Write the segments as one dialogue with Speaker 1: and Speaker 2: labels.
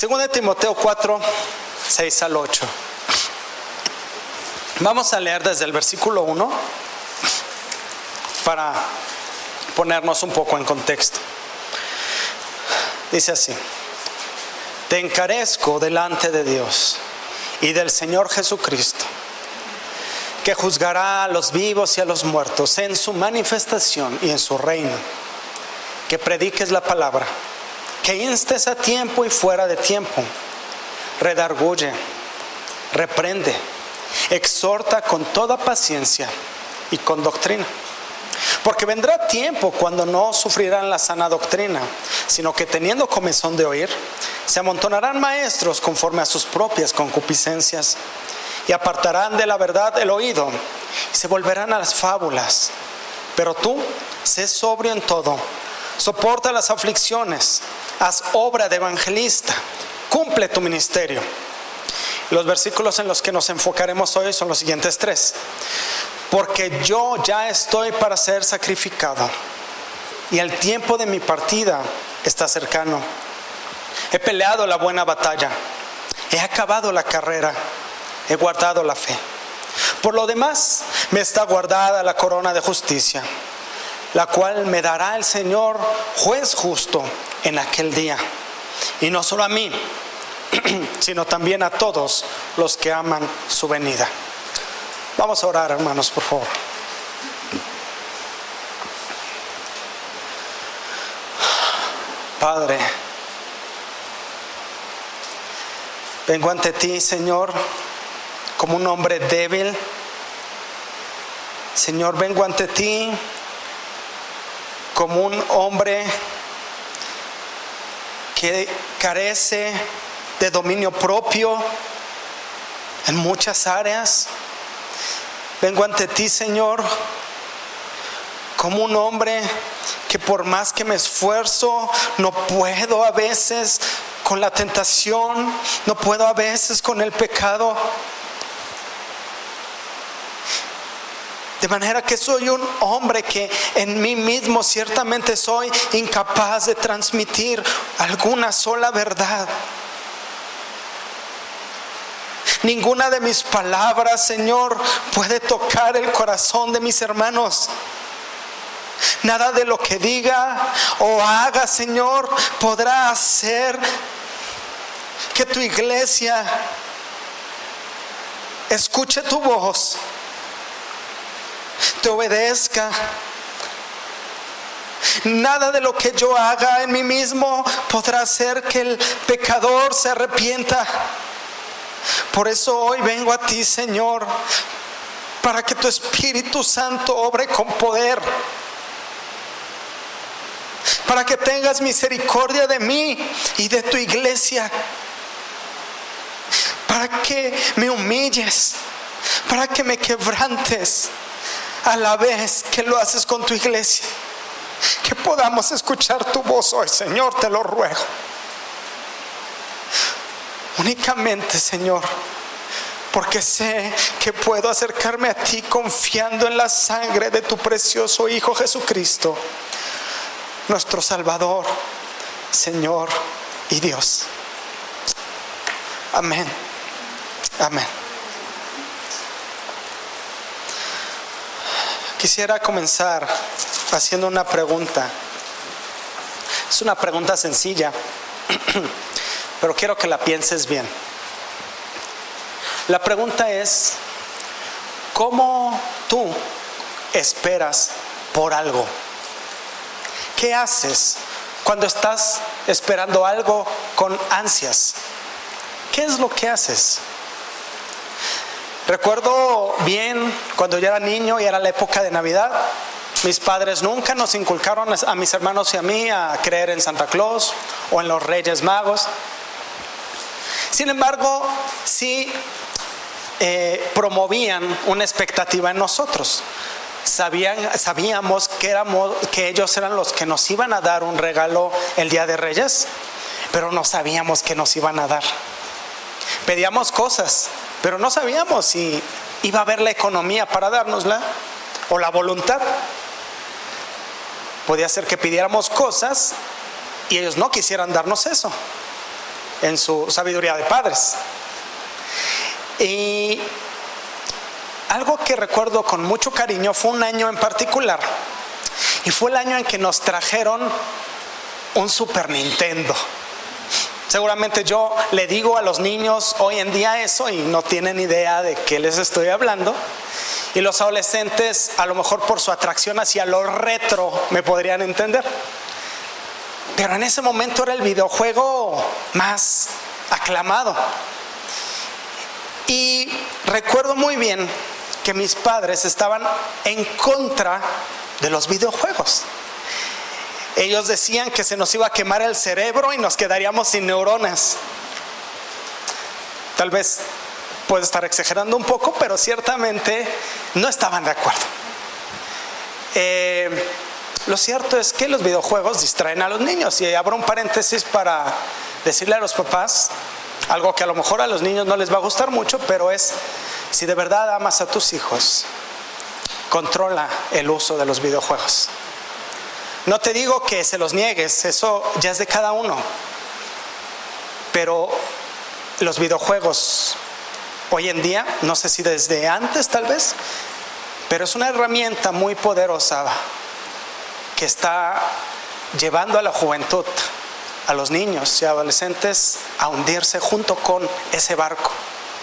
Speaker 1: 2 Timoteo 4, 6 al 8. Vamos a leer desde el versículo 1 para ponernos un poco en contexto. Dice así: te encarezco delante de Dios y del Señor Jesucristo, que juzgará a los vivos y a los muertos en su manifestación y en su reino, que prediques la palabra, que instes a tiempo y fuera de tiempo, redarguye, reprende, exhorta con toda paciencia y con doctrina. Porque vendrá tiempo cuando no sufrirán la sana doctrina, sino que teniendo comezón de oír, se amontonarán maestros conforme a sus propias concupiscencias, y apartarán de la verdad el oído, y se volverán a las fábulas. Pero tú, sé sobrio en todo, soporta las aflicciones, haz obra de evangelista, cumple tu ministerio. Los versículos en los que nos enfocaremos hoy son los siguientes 3. Porque yo ya estoy para ser sacrificado, y el tiempo de mi partida está cercano. He peleado la buena batalla, he acabado la carrera, he guardado la fe. Por lo demás, me está guardada la corona de justicia, la cual me dará el Señor, juez justo, en aquel día. Y no solo a mí, sino también a todos los que aman su venida. Vamos a orar, hermanos, por favor. Padre, vengo ante ti, Señor, como un hombre débil. Señor, vengo ante ti como un hombre que carece de dominio propio en muchas áreas. Vengo ante ti, Señor, como un hombre que por más que me esfuerzo, no puedo a veces con la tentación, no puedo a veces con el pecado. De manera que soy un hombre que en mí mismo ciertamente soy incapaz de transmitir alguna sola verdad. Ninguna de mis palabras, Señor, puede tocar el corazón de mis hermanos. Nada de lo que diga o haga, Señor, podrá hacer que tu iglesia escuche tu voz, te obedezca. Nada de lo que yo haga en mí mismo podrá hacer que el pecador se arrepienta. Por eso hoy vengo a ti, Señor, para que tu Espíritu Santo obre con poder, para que tengas misericordia de mí y de tu iglesia, para que me humilles, para que me quebrantes a la vez que lo haces con tu iglesia. Que podamos escuchar tu voz hoy, Señor, te lo ruego. Únicamente, Señor, porque sé que puedo acercarme a ti confiando en la sangre de tu precioso Hijo Jesucristo, nuestro Salvador, Señor y Dios. Amén. Amén. Quisiera comenzar haciendo una pregunta. Es una pregunta sencilla, pero quiero que la pienses bien. La pregunta es: ¿cómo tú esperas por algo? ¿Qué haces cuando estás esperando algo con ansias? ¿Qué es lo que haces? Recuerdo bien cuando yo era niño y era la época de Navidad. Mis padres nunca nos inculcaron a mis hermanos y a mí a creer en Santa Claus o en los Reyes Magos. Sin embargo, sí promovían una expectativa en nosotros. Sabíamos que ellos eran los que nos iban a dar un regalo el día de Reyes, pero no sabíamos qué nos iban a dar. Pedíamos cosas, pero no sabíamos si iba a haber la economía para dárnosla o la voluntad. Podía ser que pidiéramos cosas y ellos no quisieran darnos eso. en su sabiduría de padres. Y algo que recuerdo con mucho cariño fue un año en particular, y fue el año en que nos trajeron un Super Nintendo. Seguramente yo le digo a los niños hoy en día eso y no tienen idea de qué les estoy hablando. Y los adolescentes, a lo mejor por su atracción hacia lo retro, me podrían entender. Pero en ese momento era el videojuego más aclamado. Y recuerdo muy bien que mis padres estaban en contra de los videojuegos. Ellos decían que se nos iba a quemar el cerebro y nos quedaríamos sin neuronas. Tal vez puedo estar exagerando un poco, pero ciertamente no estaban de acuerdo. Lo cierto es que los videojuegos distraen a los niños, y abro un paréntesis para decirle a los papás algo que a lo mejor a los niños no les va a gustar mucho, pero es: si de verdad amas a tus hijos, controla el uso de los videojuegos. No te digo que se los niegues, eso ya es de cada uno, pero los videojuegos hoy en día, no sé si desde antes tal vez, pero es una herramienta muy poderosa que está llevando a la juventud, a los niños y adolescentes, a hundirse junto con ese barco.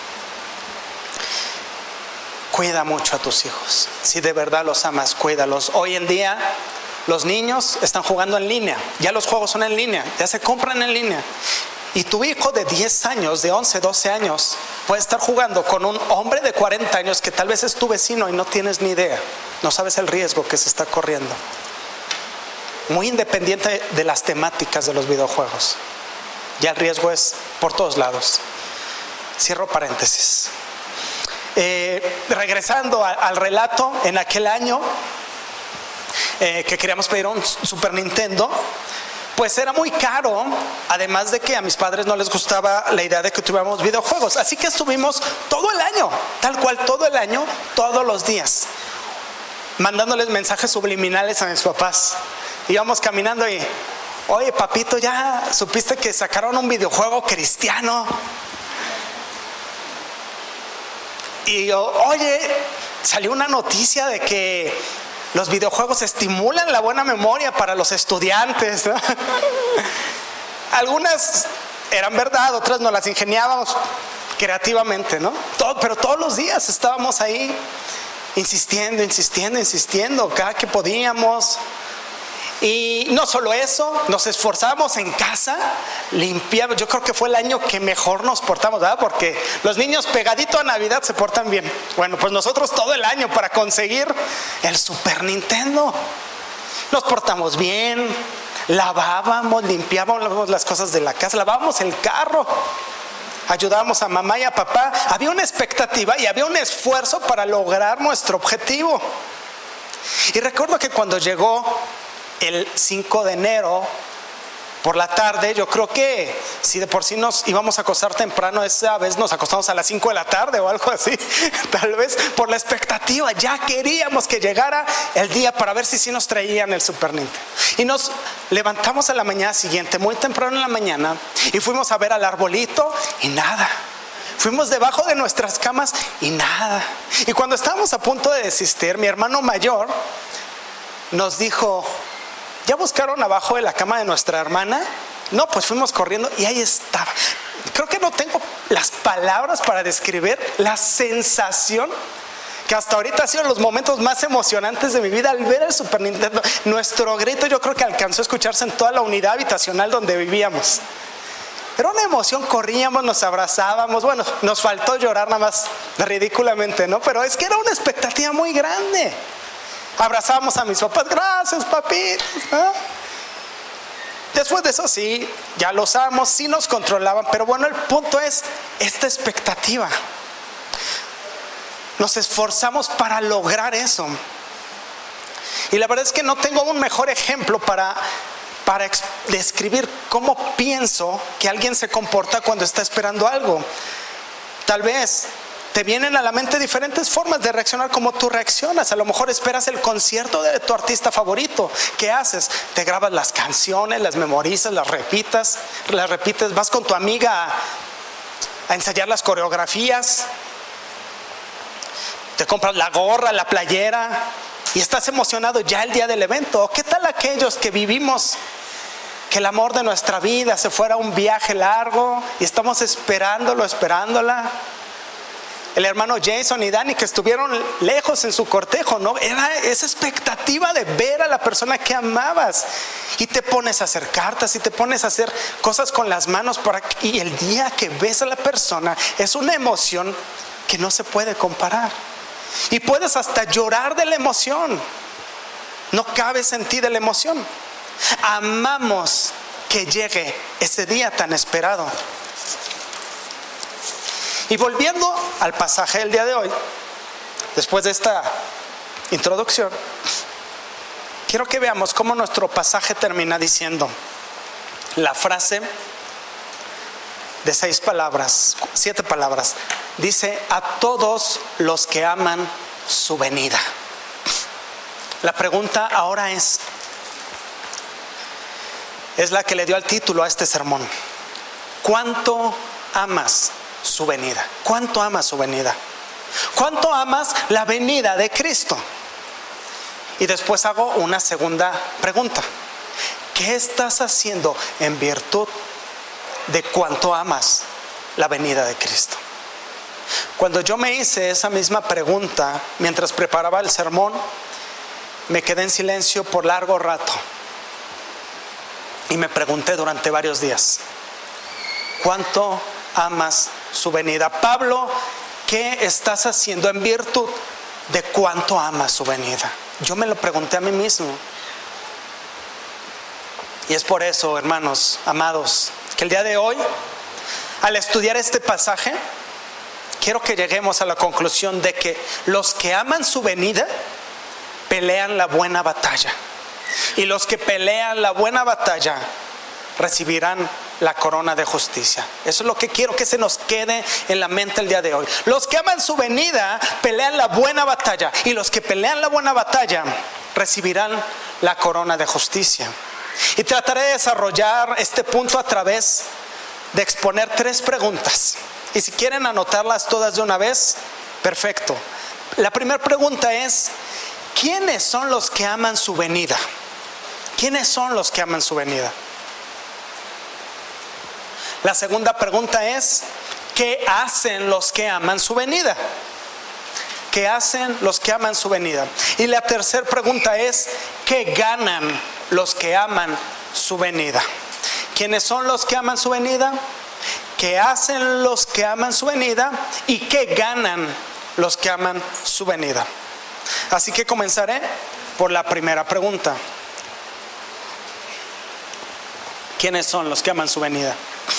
Speaker 1: Cuida mucho a tus hijos. Si de verdad los amas, cuídalos. Hoy en día los niños están jugando en línea, ya los juegos son en línea, ya se compran en línea. Y tu hijo de 10 años, de 11, 12 años, puede estar jugando con un hombre de 40 años que tal vez es tu vecino y no tienes ni idea. No sabes el riesgo que se está corriendo. Muy independiente de las temáticas de los videojuegos. Ya el riesgo es por todos lados. Cierro paréntesis. Regresando al relato, en aquel año que queríamos pedir un Super Nintendo, pues era muy caro, además de que a mis padres no les gustaba la idea de que tuviéramos videojuegos. Así que estuvimos todo el año, tal cual todo el año, todos los días, mandándoles mensajes subliminales a mis papás. Íbamos caminando y: oye, papito, ¿ya supiste que sacaron un videojuego cristiano? Y yo: oye, salió una noticia de que los videojuegos estimulan la buena memoria para los estudiantes, ¿no? Algunas eran verdad, otras nos las ingeniábamos creativamente, ¿no? Pero todos los días estábamos ahí insistiendo cada que podíamos. Y no solo eso, nos esforzamos en casa, limpiamos. Yo creo que fue el año que mejor nos portamos, ¿verdad? Porque los niños pegadito a Navidad se portan bien. Bueno, pues nosotros todo el año para conseguir el Super Nintendo. Nos portamos bien, lavábamos, limpiábamos las cosas de la casa, lavábamos el carro, ayudábamos a mamá y a papá. Había una expectativa y había un esfuerzo para lograr nuestro objetivo. Y recuerdo que cuando llegó el 5 de enero por la tarde, yo creo que si de por sí nos íbamos a acostar temprano, esa vez nos acostamos a las 5 de la tarde o algo así, tal vez por la expectativa. Ya queríamos que llegara el día para ver si sí nos traían el Super Nintendo. Y nos levantamos a la mañana siguiente, muy temprano en la mañana, y fuimos a ver al arbolito y nada. Fuimos debajo de nuestras camas y nada. Y cuando estábamos a punto de desistir, mi hermano mayor nos dijo: ¿ya buscaron abajo de la cama de nuestra hermana? No, pues fuimos corriendo y ahí estaba. Creo que no tengo las palabras para describir la sensación que hasta ahorita ha sido los momentos más emocionantes de mi vida al ver el Super Nintendo. Nuestro grito yo creo que alcanzó a escucharse en toda la unidad habitacional donde vivíamos. Era una emoción, corríamos, nos abrazábamos. Bueno, nos faltó llorar nada más ridículamente, ¿no? Pero es que era una expectativa muy grande. Abrazábamos a mis papás: gracias, papitos, ¿no? Después de eso sí, ya los amos, sí nos controlaban. Pero bueno, el punto es esta expectativa. Nos esforzamos para lograr eso. Y la verdad es que no tengo un mejor ejemplo para describir cómo pienso que alguien se comporta cuando está esperando algo. Tal vez te vienen a la mente diferentes formas de reaccionar como tú reaccionas. A lo mejor esperas el concierto de tu artista favorito. ¿Qué haces? Te grabas las canciones, las memorizas, las repites. Vas con tu amiga a ensayar las coreografías. Te compras la gorra, la playera y estás emocionado ya el día del evento. ¿O qué tal aquellos que vivimos que el amor de nuestra vida se fuera a un viaje largo y estamos esperándola? El hermano Jason y Dani, que estuvieron lejos en su cortejo, ¿no? Era esa expectativa de ver a la persona que amabas. Y te pones a hacer cartas y te pones a hacer cosas con las manos y el día que ves a la persona es una emoción que no se puede comparar. Y puedes hasta llorar de la emoción. No cabes en ti de la emoción. Amamos que llegue ese día tan esperado. Y volviendo al pasaje del día de hoy, después de esta introducción, quiero que veamos cómo nuestro pasaje termina diciendo la frase de 7 palabras. Dice: a todos los que aman su venida. La pregunta ahora es la que le dio el título a este sermón. ¿Cuánto amas su venida? ¿Cuánto amas su venida? ¿Cuánto amas la venida de Cristo? Y después hago una segunda pregunta. ¿Qué estás haciendo en virtud de cuánto amas la venida de Cristo? Cuando yo me hice esa misma pregunta mientras preparaba el sermón, me quedé en silencio por largo rato y me pregunté durante varios días: ¿cuánto amas su venida? Pablo, ¿qué estás haciendo en virtud de cuánto amas su venida? Yo me lo pregunté a mí mismo. Y es por eso, hermanos amados, que el día de hoy, al estudiar este pasaje, quiero que lleguemos a la conclusión de que los que aman su venida pelean la buena batalla. Y los que pelean la buena batalla recibirán la corona de justicia. Eso es lo que quiero que se nos quede en la mente el día de hoy. Los que aman su venida pelean la buena batalla, y los que pelean la buena batalla recibirán la corona de justicia. Y trataré de desarrollar este punto a través de exponer 3 preguntas. Y si quieren anotarlas todas de una vez, perfecto. La primera pregunta es: ¿quiénes son los que aman su venida? ¿Quiénes son los que aman su venida? La segunda pregunta es: ¿qué hacen los que aman su venida? ¿Qué hacen los que aman su venida? Y la tercera pregunta es: ¿qué ganan los que aman su venida? ¿Quiénes son los que aman su venida? ¿Qué hacen los que aman su venida? ¿Y qué ganan los que aman su venida? Así que comenzaré por la primera pregunta. ¿Quiénes son los que aman su venida?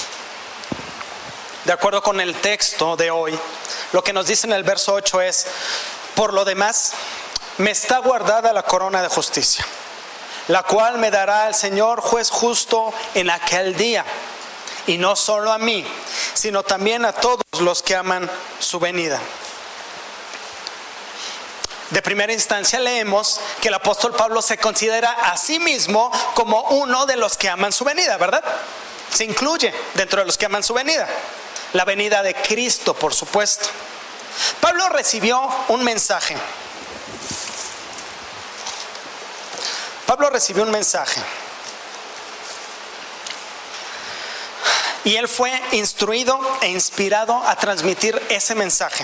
Speaker 1: De acuerdo con el texto de hoy, lo que nos dice en el verso 8 es: por lo demás, me está guardada la corona de justicia, la cual me dará el Señor juez justo en aquel día. Y no solo a mí, sino también a todos los que aman su venida. De primera instancia leemos que el apóstol Pablo se considera a sí mismo como uno de los que aman su venida, ¿verdad? Se incluye dentro de los que aman su venida. La venida de Cristo, por supuesto. Pablo recibió un mensaje. Y él fue instruido e inspirado a transmitir ese mensaje.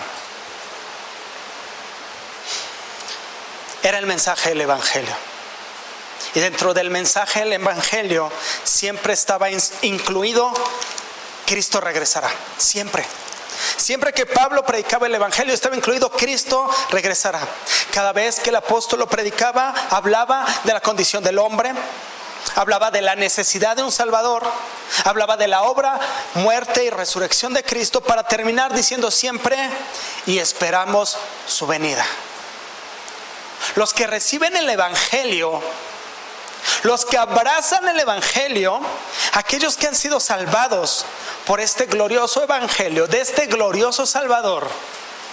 Speaker 1: Era el mensaje del Evangelio. Y dentro del mensaje del Evangelio siempre estaba incluido: Cristo regresará. Siempre que Pablo predicaba el Evangelio estaba incluido: Cristo regresará. Cada vez que el apóstol lo predicaba, hablaba de la condición del hombre, hablaba de la necesidad de un Salvador, hablaba de la obra, muerte y resurrección de Cristo, para terminar diciendo siempre: y esperamos su venida. Los que reciben el Evangelio, los que abrazan el Evangelio, aquellos que han sido salvados por este glorioso Evangelio, de este glorioso Salvador,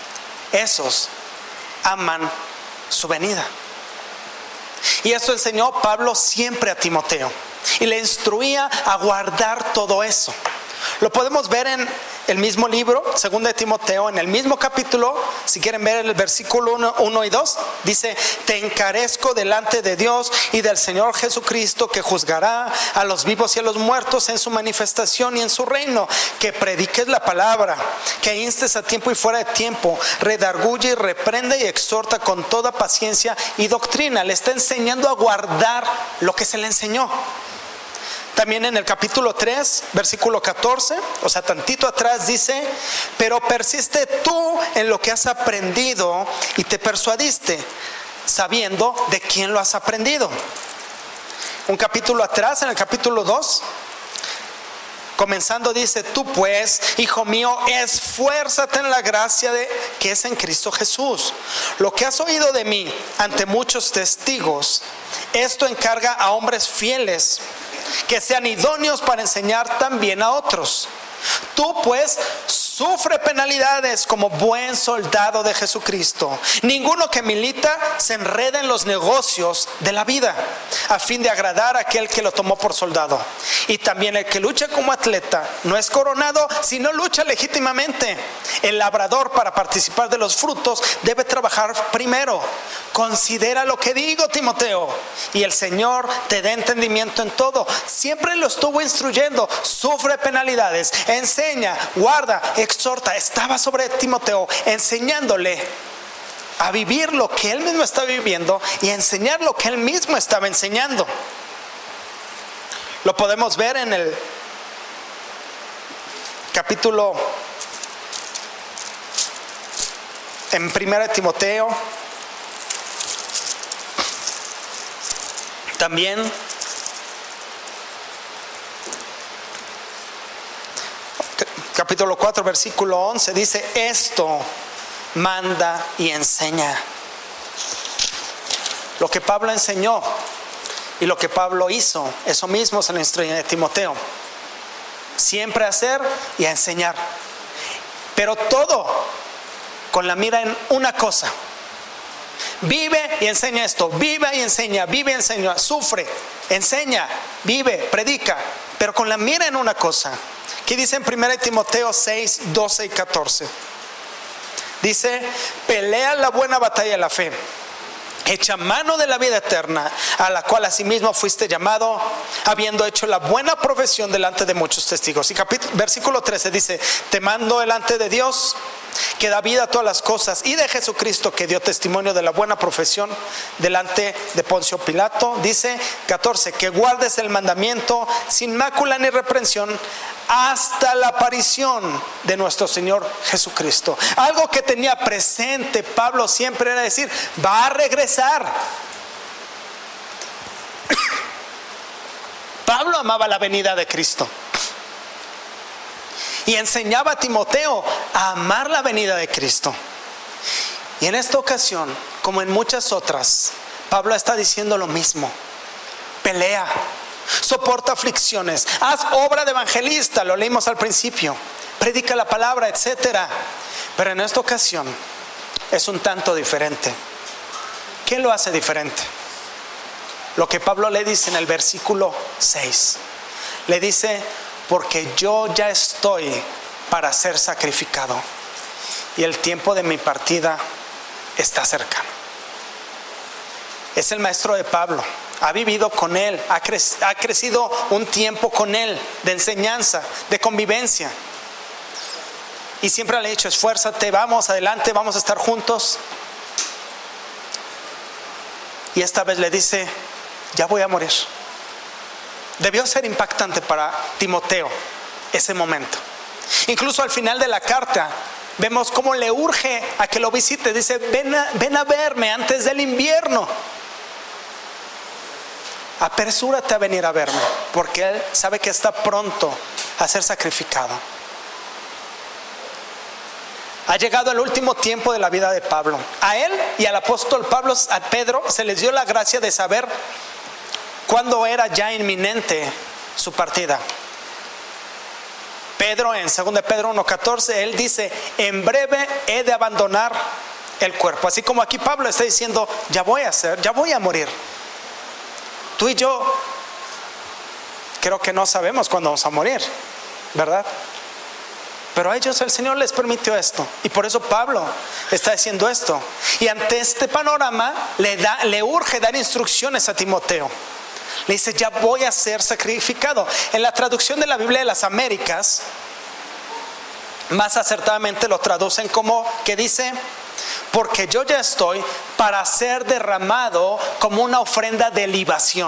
Speaker 1: esos aman su venida. Y esto enseñó Pablo siempre a Timoteo y le instruía a guardar todo eso. Lo podemos ver en el mismo libro, 2 de Timoteo, en el mismo capítulo. Si quieren ver el versículo 1 y 2, dice: te encarezco delante de Dios y del Señor Jesucristo, que juzgará a los vivos y a los muertos en su manifestación y en su reino, que prediques la palabra, que instes a tiempo y fuera de tiempo, redarguye y reprende y exhorta con toda paciencia y doctrina. Le está enseñando a guardar lo que se le enseñó. También en el capítulo 3, versículo 14, o sea, tantito atrás dice: pero persiste tú en lo que has aprendido y te persuadiste, sabiendo de quién lo has aprendido. Un capítulo atrás, en el capítulo 2, comenzando dice: tú pues, hijo mío, esfuérzate en la gracia que es en Cristo Jesús. Lo que has oído de mí ante muchos testigos, esto encarga a hombres fieles, que sean idóneos para enseñar también a otros. Tú pues sufre penalidades como buen soldado de Jesucristo. Ninguno que milita se enreda en los negocios de la vida, a fin de agradar a aquel que lo tomó por soldado. Y también el que lucha como atleta no es coronado, sino lucha legítimamente. El labrador, para participar de los frutos, debe trabajar primero. Considera lo que digo, Timoteo, y el Señor te dé entendimiento en todo. Siempre lo estuvo instruyendo. Sufre penalidades, enseña, guarda, exhorta. Estaba sobre Timoteo, enseñándole a vivir lo que él mismo está viviendo y a enseñar lo que él mismo estaba enseñando. Lo podemos ver en el capítulo, en 1 Timoteo. También capítulo 4, versículo 11 dice: esto manda y enseña. Lo que Pablo enseñó y lo que Pablo hizo, eso mismo se le instruye a Timoteo. Siempre a hacer y a enseñar, pero todo con la mira en una cosa: vive y enseña esto, vive y enseña, vive y enseña, sufre, enseña, vive, predica, pero con la mira en una cosa. ¿Qué dice en 1 Timoteo 6, 12 y 14? Dice: pelea la buena batalla de la fe, echa mano de la vida eterna, a la cual asimismo fuiste llamado, habiendo hecho la buena profesión delante de muchos testigos. Y versículo 13 dice: te mando delante de Dios, que da vida a todas las cosas, y de Jesucristo, que dio testimonio de la buena profesión delante de Poncio Pilato. Dice 14: que guardes el mandamiento sin mácula ni reprensión hasta la aparición de nuestro Señor Jesucristo. Algo que tenía presente Pablo siempre era decir: va a regresar. Pablo amaba la venida de Cristo y enseñaba a Timoteo a amar la venida de Cristo. Y en esta ocasión, como en muchas otras, Pablo está diciendo lo mismo: pelea, soporta aflicciones, haz obra de evangelista, lo leímos al principio, predica la palabra, etcétera. Pero en esta ocasión es un tanto diferente. ¿Qué lo hace diferente? Lo que Pablo le dice en el versículo 6. Le dice: porque yo ya estoy para ser sacrificado y el tiempo de mi partida está cercano. Es el maestro de Pablo, ha vivido con él, ha crecido un tiempo con él de enseñanza, de convivencia, y siempre le ha dicho: esfuérzate, vamos adelante, vamos a estar juntos. Y esta vez le dice: ya voy a morir. Debió ser impactante para Timoteo ese momento. Incluso al final de la carta vemos cómo le urge a que lo visite. Dice: ven a verme antes del invierno. Apresúrate a venir a verme, porque él sabe que está pronto a ser sacrificado. Ha llegado el último tiempo de la vida de Pablo. A él y al apóstol Pablo, a Pedro, se les dio la gracia de saber cuándo era ya inminente su partida. Pedro, en 2 Pedro 1:14, él dice: en breve he de abandonar el cuerpo. Así como aquí Pablo está diciendo: ya voy a morir. Tú y yo creo que no sabemos cuándo vamos a morir, ¿verdad? Pero a ellos el Señor les permitió esto, y por eso Pablo está diciendo esto. Y ante este panorama le urge dar instrucciones a Timoteo. Le dice: ya voy a ser sacrificado. En la traducción de la Biblia de las Américas, más acertadamente lo traducen como que dice: porque yo ya estoy para ser derramado como una ofrenda de libación.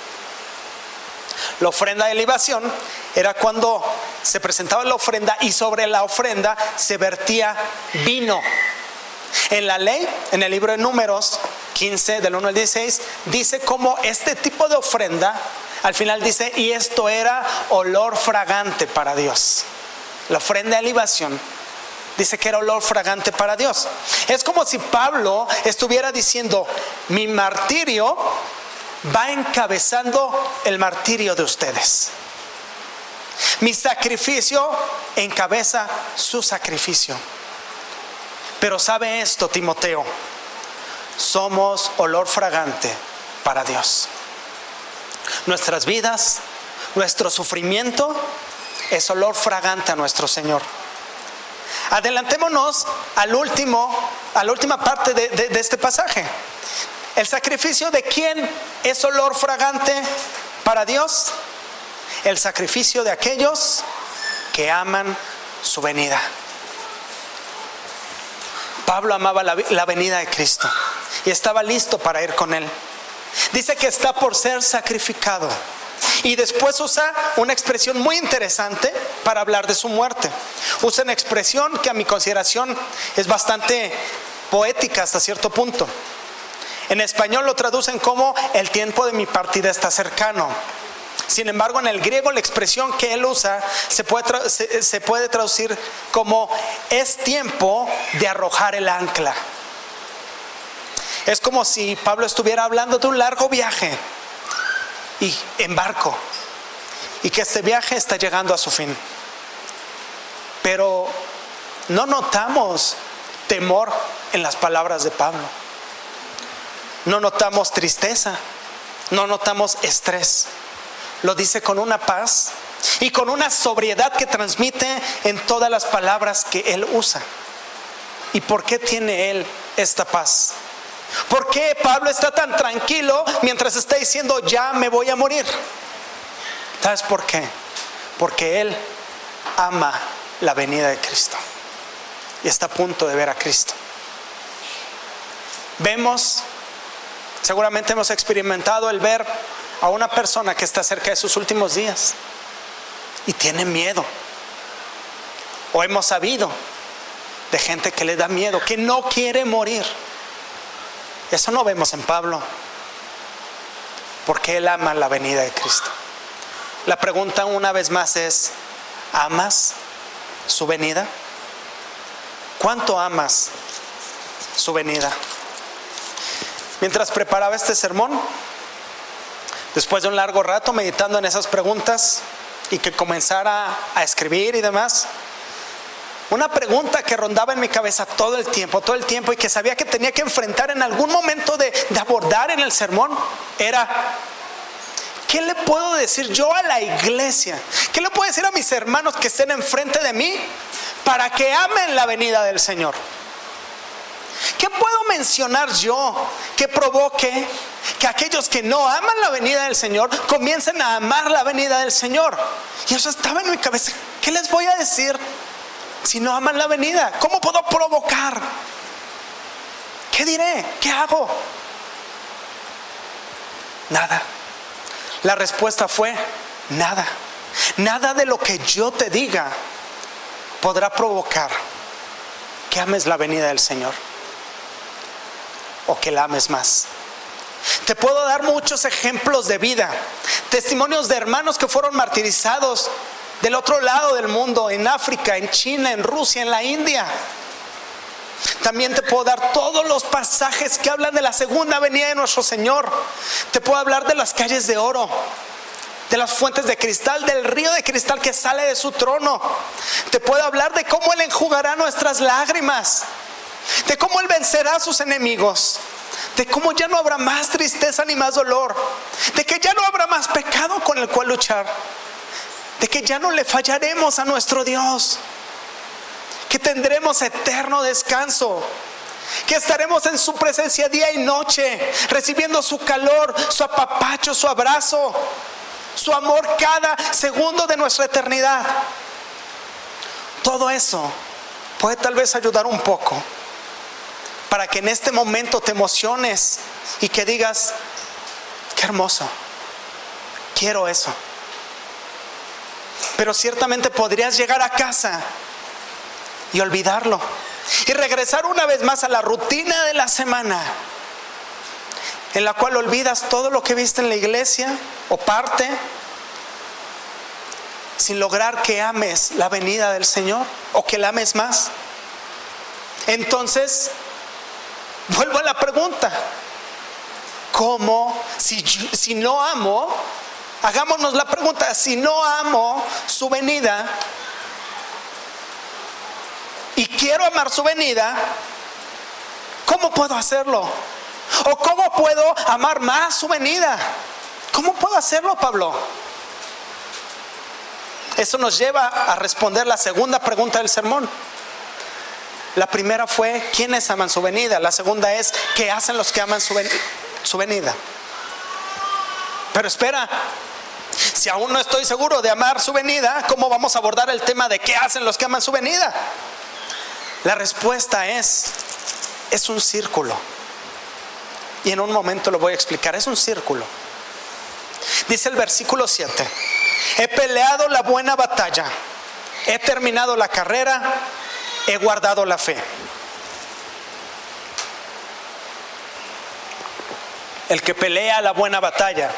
Speaker 1: La ofrenda de libación era cuando se presentaba la ofrenda y sobre la ofrenda se vertía vino. En la ley, en el libro de Números 15, del 1 al 16, dice cómo este tipo de ofrenda, al final dice: y esto era olor fragante para Dios. La ofrenda de libación dice que era olor fragante para Dios. Es como si Pablo estuviera diciendo: mi martirio va encabezando el martirio de ustedes. Mi sacrificio encabeza su sacrificio. Pero sabe esto, Timoteo: somos olor fragante para Dios. Nuestras vidas, nuestro sufrimiento es olor fragante a nuestro Señor. Adelantémonos a la última parte de este pasaje. ¿El sacrificio de quién es olor fragante para Dios? El sacrificio de aquellos que aman su venida. Pablo amaba la venida de Cristo y estaba listo para ir con Él. Dice que está por ser sacrificado. Y después usa una expresión muy interesante para hablar de su muerte. Usa una expresión que a mi consideración es bastante poética hasta cierto punto. En español lo traducen como: el tiempo de mi partida está cercano. Sin embargo, en el griego la expresión que él usa se puede traducir como: es tiempo de arrojar el ancla. Es como si Pablo estuviera hablando de un largo viaje y en barco, y que este viaje está llegando a su fin. Pero no notamos temor en las palabras de Pablo. No notamos tristeza, no notamos estrés. Lo dice con una paz y con una sobriedad que transmite en todas las palabras que él usa. ¿Y por qué tiene él esta paz? ¿Por qué Pablo está tan tranquilo mientras está diciendo: ya me voy a morir? ¿Sabes por qué? Porque él ama la venida de Cristo y está a punto de ver a Cristo. Seguramente hemos experimentado el ver a una persona que está cerca de sus últimos días y tiene miedo. O hemos sabido de gente que le da miedo, que no quiere morir. Eso no vemos en Pablo, porque él ama la venida de Cristo. La pregunta una vez más es: ¿amas su venida? ¿Cuánto amas su venida? Mientras preparaba este sermón, después de un largo rato meditando en esas preguntas y que comenzara a escribir y demás, una pregunta que rondaba en mi cabeza todo el tiempo y que sabía que tenía que enfrentar en algún momento de abordar en el sermón era: ¿qué le puedo decir yo a la iglesia? ¿Qué le puedo decir a mis hermanos que estén enfrente de mí para que amen la venida del Señor? ¿Qué puedo mencionar yo que provoque que aquellos que no aman la venida del Señor comiencen a amar la venida del Señor? Y eso estaba en mi cabeza. ¿Qué les voy a decir si no aman la venida? ¿Cómo puedo provocar? ¿Qué diré? ¿Qué hago? Nada. La respuesta fue: nada. Nada de lo que yo te diga podrá provocar que ames la venida del Señor o que la ames más. Te puedo dar muchos ejemplos de vida, testimonios de hermanos que fueron martirizados del otro lado del mundo, en África, en China, en Rusia, en la India. También te puedo dar todos los pasajes que hablan de la segunda venida de nuestro Señor. Te puedo hablar de las calles de oro, de las fuentes de cristal, del río de cristal que sale de su trono. Te puedo hablar de cómo Él enjugará nuestras lágrimas, de cómo Él vencerá a sus enemigos, de cómo ya no habrá más tristeza ni más dolor, de que ya no habrá más pecado con el cual luchar, de que ya no le fallaremos a nuestro Dios, que tendremos eterno descanso, que estaremos en su presencia día y noche, recibiendo su calor, su apapacho, su abrazo, su amor cada segundo de nuestra eternidad. Todo eso puede tal vez ayudar un poco para que en este momento te emociones y que digas: qué hermoso, quiero eso. Pero ciertamente podrías llegar a casa y olvidarlo y regresar una vez más a la rutina de la semana, en la cual olvidas todo lo que viste en la iglesia o parte, sin lograr que ames la venida del Señor o que la ames más. Entonces, vuelvo a la pregunta: ¿cómo? Si no amo, hagámonos la pregunta, si no amo su venida y quiero amar su venida, ¿cómo puedo hacerlo? ¿O cómo puedo amar más su venida? ¿Cómo puedo hacerlo, Pablo? Eso nos lleva a responder la segunda pregunta del sermón. La primera fue: ¿quiénes aman su venida? La segunda es: ¿qué hacen los que aman su venida? Pero espera, si aún no estoy seguro de amar su venida, ¿cómo vamos a abordar el tema de qué hacen los que aman su venida? La respuesta es un círculo. Y en un momento lo voy a explicar. Es un círculo. Dice el versículo 7: he peleado la buena batalla, he terminado la carrera, he guardado la fe. El que pelea la buena batalla,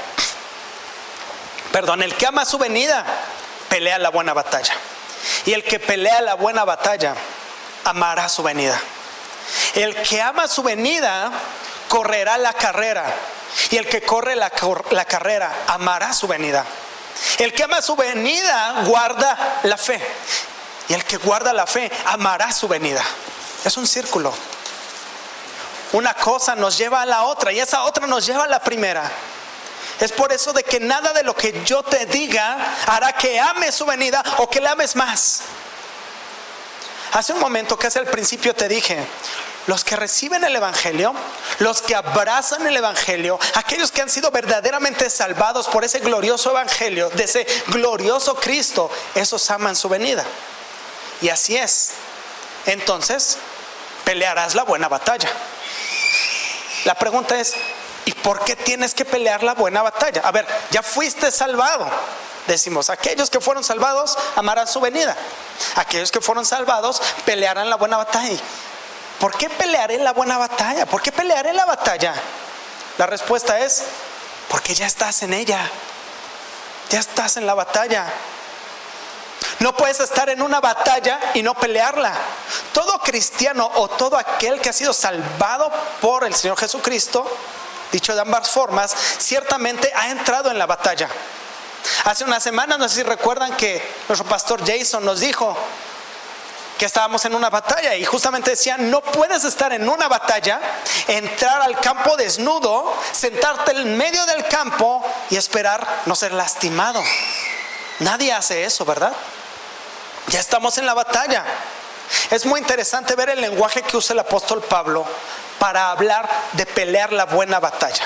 Speaker 1: el que ama su venida, pelea la buena batalla. Y el que pelea la buena batalla, amará su venida. El que ama su venida, correrá la carrera. Y el que corre la carrera, amará su venida. El que ama su venida, guarda la fe. Y el que guarda la fe, amará su venida. Es un círculo. Una cosa nos lleva a la otra y esa otra nos lleva a la primera. Es por eso de que nada de lo que yo te diga hará que ames su venida o que la ames más. Hace un momento, que es el principio, te dije: los que reciben el evangelio, los que abrazan el evangelio, aquellos que han sido verdaderamente salvados por ese glorioso evangelio, de ese glorioso Cristo, esos aman su venida. Y así es. Entonces, pelearás la buena batalla. La pregunta es: ¿y por qué tienes que pelear la buena batalla? A ver, ya fuiste salvado. Decimos: aquellos que fueron salvados amarán su venida. Aquellos que fueron salvados pelearán la buena batalla. ¿Por qué pelearé la buena batalla? ¿Por qué pelearé la batalla? La respuesta es: porque ya estás en ella. Ya estás en la batalla. No puedes estar en una batalla y no pelearla. Todo cristiano o todo aquel que ha sido salvado por el Señor Jesucristo, dicho de ambas formas, ciertamente ha entrado en la batalla. Hace unas semanas, no sé si recuerdan, que nuestro pastor Jason nos dijo que estábamos en una batalla y justamente decía: no puedes estar en una batalla, entrar al campo desnudo, sentarte en medio del campo y esperar no ser lastimado. Nadie hace eso, ¿verdad? Ya estamos en la batalla. Es muy interesante ver el lenguaje que usa el apóstol Pablo para hablar de pelear la buena batalla.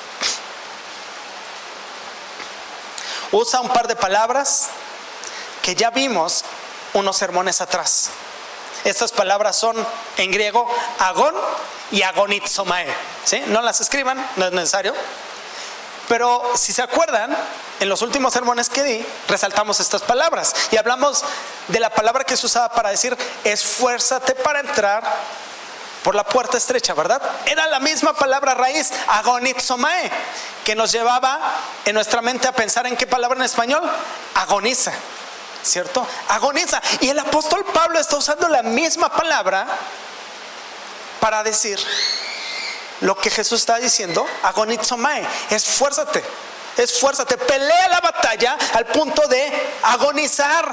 Speaker 1: Usa un par de palabras que ya vimos unos sermones atrás. Estas palabras son en griego agón y agonizomai, ¿sí? No las escriban, no es necesario. Pero si se acuerdan, en los últimos sermones que di, resaltamos estas palabras y hablamos de la palabra que se usaba para decir: esfuérzate para entrar por la puerta estrecha, ¿verdad? Era la misma palabra raíz, agonizomai, que nos llevaba en nuestra mente a pensar en qué palabra en español: agoniza, ¿cierto? Agoniza. Y el apóstol Pablo está usando la misma palabra para decir lo que Jesús está diciendo: agonizomai, esfuérzate. esfuérzate, pelea la batalla al punto de agonizar.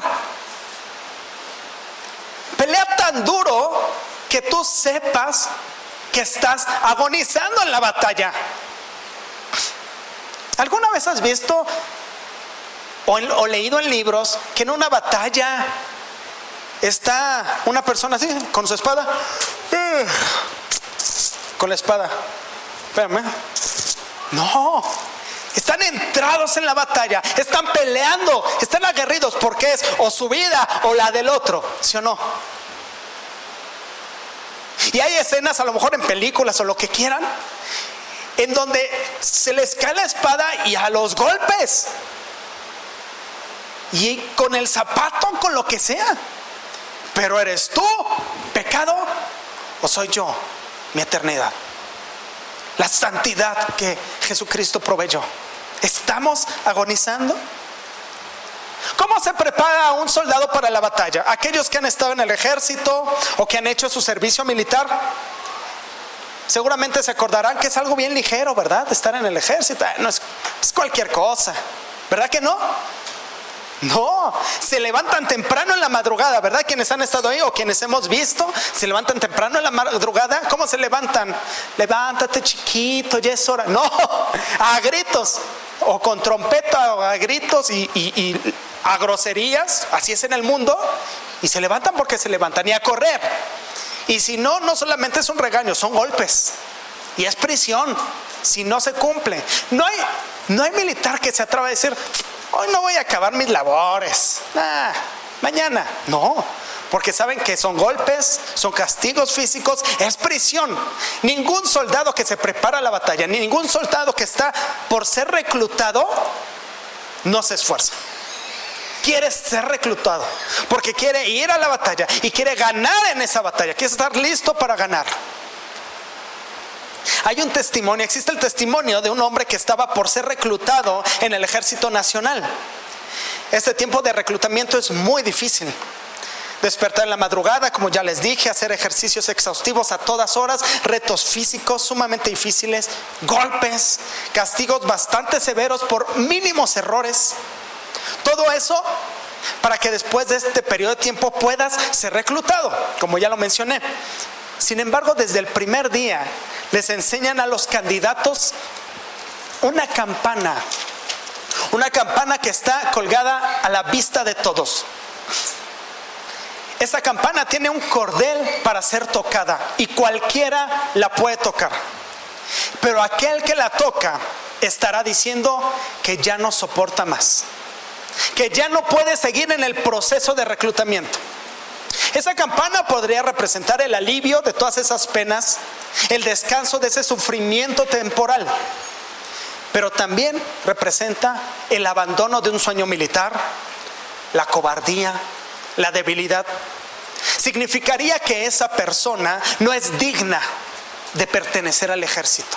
Speaker 1: Pelea tan duro que tú sepas que estás agonizando en la batalla. ¿Alguna vez has visto o leído en libros que en una batalla está una persona así con su espada? Con la espada. Espérame. No, están entrados en la batalla, están peleando, están aguerridos porque es o su vida o la del otro, ¿sí o no? Y hay escenas, a lo mejor en películas o lo que quieran, en donde se les cae la espada y a los golpes, y con el zapato, con lo que sea. Pero ¿eres tú pecado o soy yo, mi eternidad? La santidad que Jesucristo proveyó. ¿Estamos agonizando? ¿Cómo se prepara un soldado para la batalla? Aquellos que han estado en el ejército o que han hecho su servicio militar, seguramente se acordarán que es algo bien ligero, ¿verdad? Estar en el ejército, no es cualquier cosa, ¿verdad que no? No, se levantan temprano en la madrugada, ¿verdad? Quienes han estado ahí o quienes hemos visto, se levantan temprano en la madrugada. ¿Cómo se levantan? Levántate, chiquito, ya es hora. No, a gritos, o con trompeta, o a gritos y a groserías. Así es en el mundo. Y se levantan porque se levantan, y a correr. Y si no, no solamente es un regaño, son golpes y es prisión si no se cumple. No hay militar que se atreva a decir: hoy no voy a acabar mis labores, mañana. No, porque saben que son golpes, son castigos físicos, es prisión. Ningún soldado que se prepara a la batalla, ni ningún soldado que está por ser reclutado, no se esfuerza. Quiere ser reclutado porque quiere ir a la batalla y quiere ganar en esa batalla, quiere estar listo para ganar. Hay un testimonio, existe el testimonio de un hombre que estaba por ser reclutado en el Ejército Nacional. Este tiempo de reclutamiento es muy difícil. Despertar en la madrugada, como ya les dije, hacer ejercicios exhaustivos a todas horas, retos físicos sumamente difíciles, golpes, castigos bastante severos por mínimos errores. Todo eso para que después de este periodo de tiempo puedas ser reclutado, como ya lo mencioné. Sin embargo, desde el primer día les enseñan a los candidatos una campana que está colgada a la vista de todos. Esa campana tiene un cordel para ser tocada y cualquiera la puede tocar. Pero aquel que la toca estará diciendo que ya no soporta más, que ya no puede seguir en el proceso de reclutamiento. Esa campana podría representar el alivio de todas esas penas, el descanso de ese sufrimiento temporal, pero también representa el abandono de un sueño militar, la cobardía, la debilidad. Significaría que esa persona no es digna de pertenecer al ejército.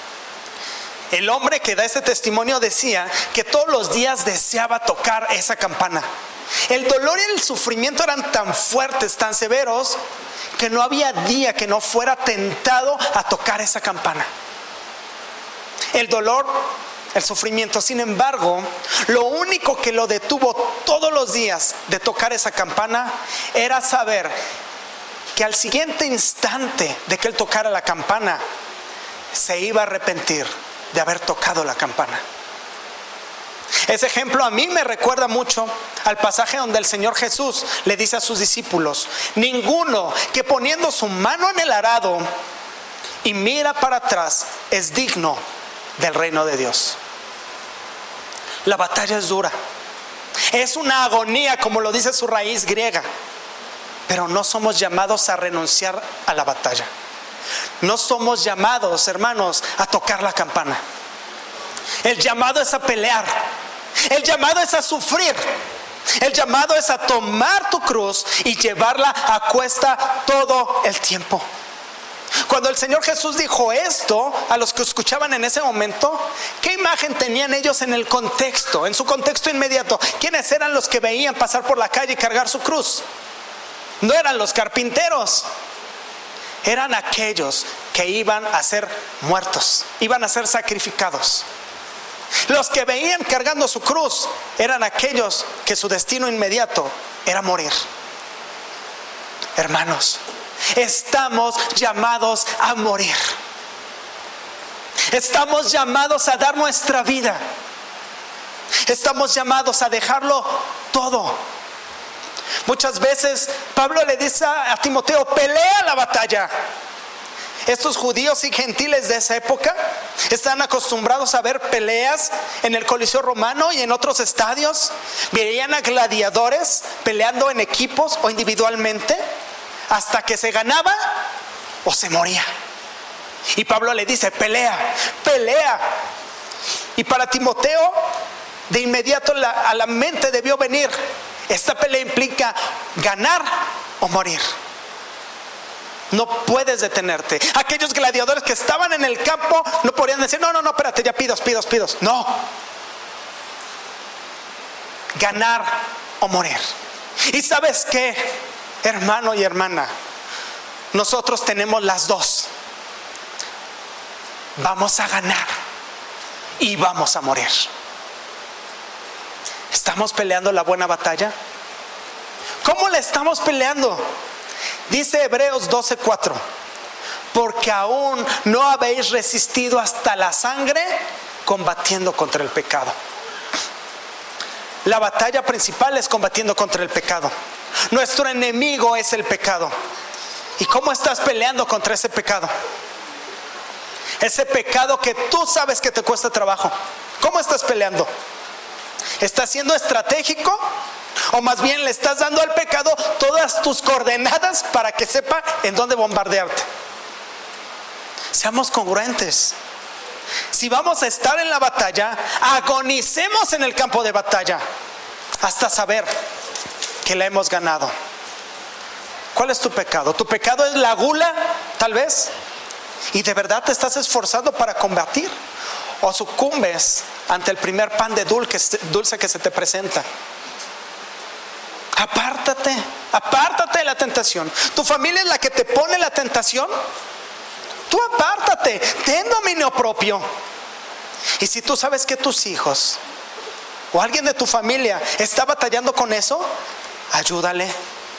Speaker 1: El hombre que da ese testimonio decía que todos los días deseaba tocar esa campana. El dolor y el sufrimiento eran tan fuertes, tan severos, que no había día que no fuera tentado a tocar esa campana. El dolor, el sufrimiento, sin embargo, lo único que lo detuvo todos los días de tocar esa campana era saber que al siguiente instante de que él tocara la campana, se iba a arrepentir de haber tocado la campana. Ese ejemplo a mí me recuerda mucho al pasaje donde el Señor Jesús le dice a sus discípulos: ninguno que poniendo su mano en el arado y mira para atrás es digno del reino de Dios. La batalla es dura, es una agonía, como lo dice su raíz griega, pero no somos llamados a renunciar a la batalla. No somos llamados, hermanos, a tocar la campana. El llamado es a pelear. El llamado es a sufrir. El llamado es a tomar tu cruz y llevarla a cuesta todo el tiempo. Cuando el Señor Jesús dijo esto a los que escuchaban en ese momento, ¿qué imagen tenían ellos en el contexto? En su contexto inmediato, ¿quiénes eran los que veían pasar por la calle y cargar su cruz? No eran los carpinteros. Eran aquellos que iban a ser muertos, iban a ser sacrificados. Los que veían cargando su cruz eran aquellos que su destino inmediato era morir. Hermanos, estamos llamados a morir. Estamos llamados a dar nuestra vida. Estamos llamados a dejarlo todo. Muchas veces Pablo le dice a Timoteo: pelea la batalla. Estos judíos y gentiles de esa época están acostumbrados a ver peleas en el Coliseo Romano y en otros estadios. Veían a gladiadores peleando en equipos o individualmente hasta que se ganaba o se moría. Y Pablo le dice: pelea, pelea. Y para Timoteo, de inmediato a la mente debió venir: esta pelea implica ganar o morir. No puedes detenerte. Aquellos gladiadores que estaban en el campo no podían decir: no, espérate, ya pidos. No. Ganar o morir. ¿Y sabes qué, hermano y hermana? Nosotros tenemos las dos. Vamos a ganar y vamos a morir. ¿Estamos peleando la buena batalla? ¿Cómo la estamos peleando? Dice Hebreos 12:4: porque aún no habéis resistido hasta la sangre combatiendo contra el pecado. La batalla principal es combatiendo contra el pecado. Nuestro enemigo es el pecado. ¿Y cómo estás peleando contra ese pecado? Ese pecado que tú sabes que te cuesta trabajo. ¿Cómo estás peleando? ¿Estás siendo estratégico? ¿O más bien le estás dando al pecado todas tus coordenadas para que sepa en dónde bombardearte? Seamos congruentes. Si vamos a estar en la batalla, agonicemos en el campo de batalla hasta saber que la hemos ganado. ¿Cuál es tu pecado? ¿Tu pecado es la gula, tal vez? ¿Y de verdad te estás esforzando para combatir? ¿O sucumbes ante el primer pan de dulce que se te presenta? Apártate de la tentación. ¿Tu familia es la que te pone la tentación? Tú apártate, ten dominio propio. Y si tú sabes que tus hijos o alguien de tu familia está batallando con eso, ayúdale.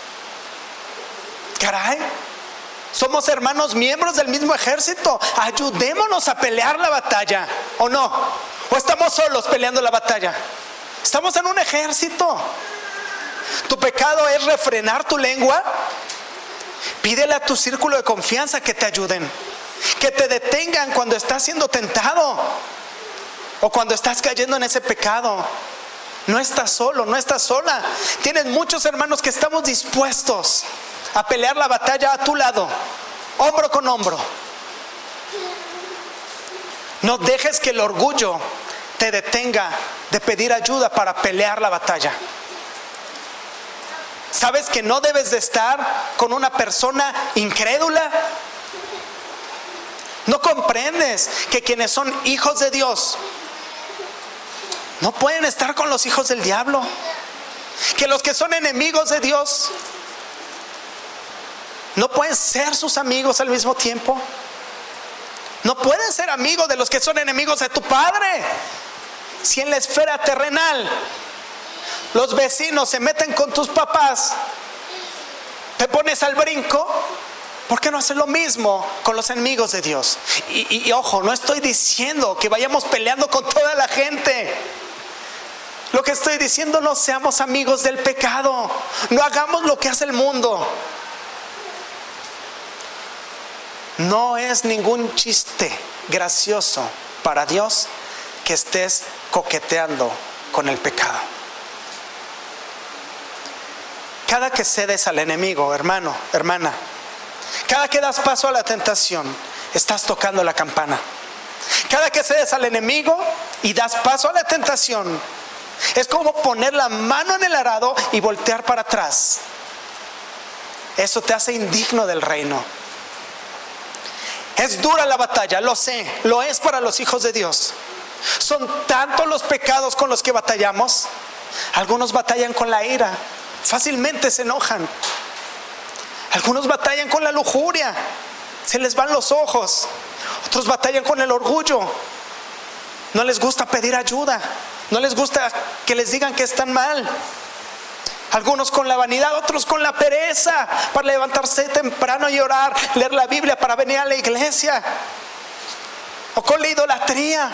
Speaker 1: Caray, somos hermanos miembros del mismo ejército. Ayudémonos a pelear la batalla, ¿o no? ¿O estamos solos peleando la batalla? Estamos en un ejército. ¿Tu pecado es refrenar tu lengua? Pídele a tu círculo de confianza que te ayuden, que te detengan cuando estás siendo tentado o cuando estás cayendo en ese pecado. No estás solo, no estás sola. Tienes muchos hermanos que estamos dispuestos a pelear la batalla a tu lado, hombro con hombro. No dejes que el orgullo te detenga de pedir ayuda para pelear la batalla. ¿Sabes que no debes de estar con una persona incrédula? ¿No comprendes que quienes son hijos de Dios no pueden estar con los hijos del diablo? Que los que son enemigos de Dios no pueden ser sus amigos al mismo tiempo. No pueden ser amigos de los que son enemigos de tu padre. Si en la esfera terrenal los vecinos se meten con tus papás, te pones al brinco, ¿por qué no hacer lo mismo con los enemigos de Dios? Y ojo, no estoy diciendo que vayamos peleando con toda la gente. Lo que estoy diciendo: no seamos amigos del pecado. No hagamos lo que hace el mundo. No es ningún chiste gracioso para Dios que estés coqueteando con el pecado. Cada que cedes al enemigo, hermano, hermana, cada que das paso a la tentación, estás tocando la campana. Cada que cedes al enemigo y das paso a la tentación, es como poner la mano en el arado y voltear para atrás. Eso te hace indigno del reino. Es dura la batalla, lo sé, lo es para los hijos de Dios. Son tantos los pecados con los que batallamos. Algunos batallan con la ira, fácilmente se enojan. Algunos batallan con la lujuria, se les van los ojos. Otros batallan con el orgullo. No les gusta pedir ayuda. No les gusta que les digan que están mal. Algunos con la vanidad, otros con la pereza para levantarse temprano y orar, leer la Biblia para venir a la iglesia. O con la idolatría.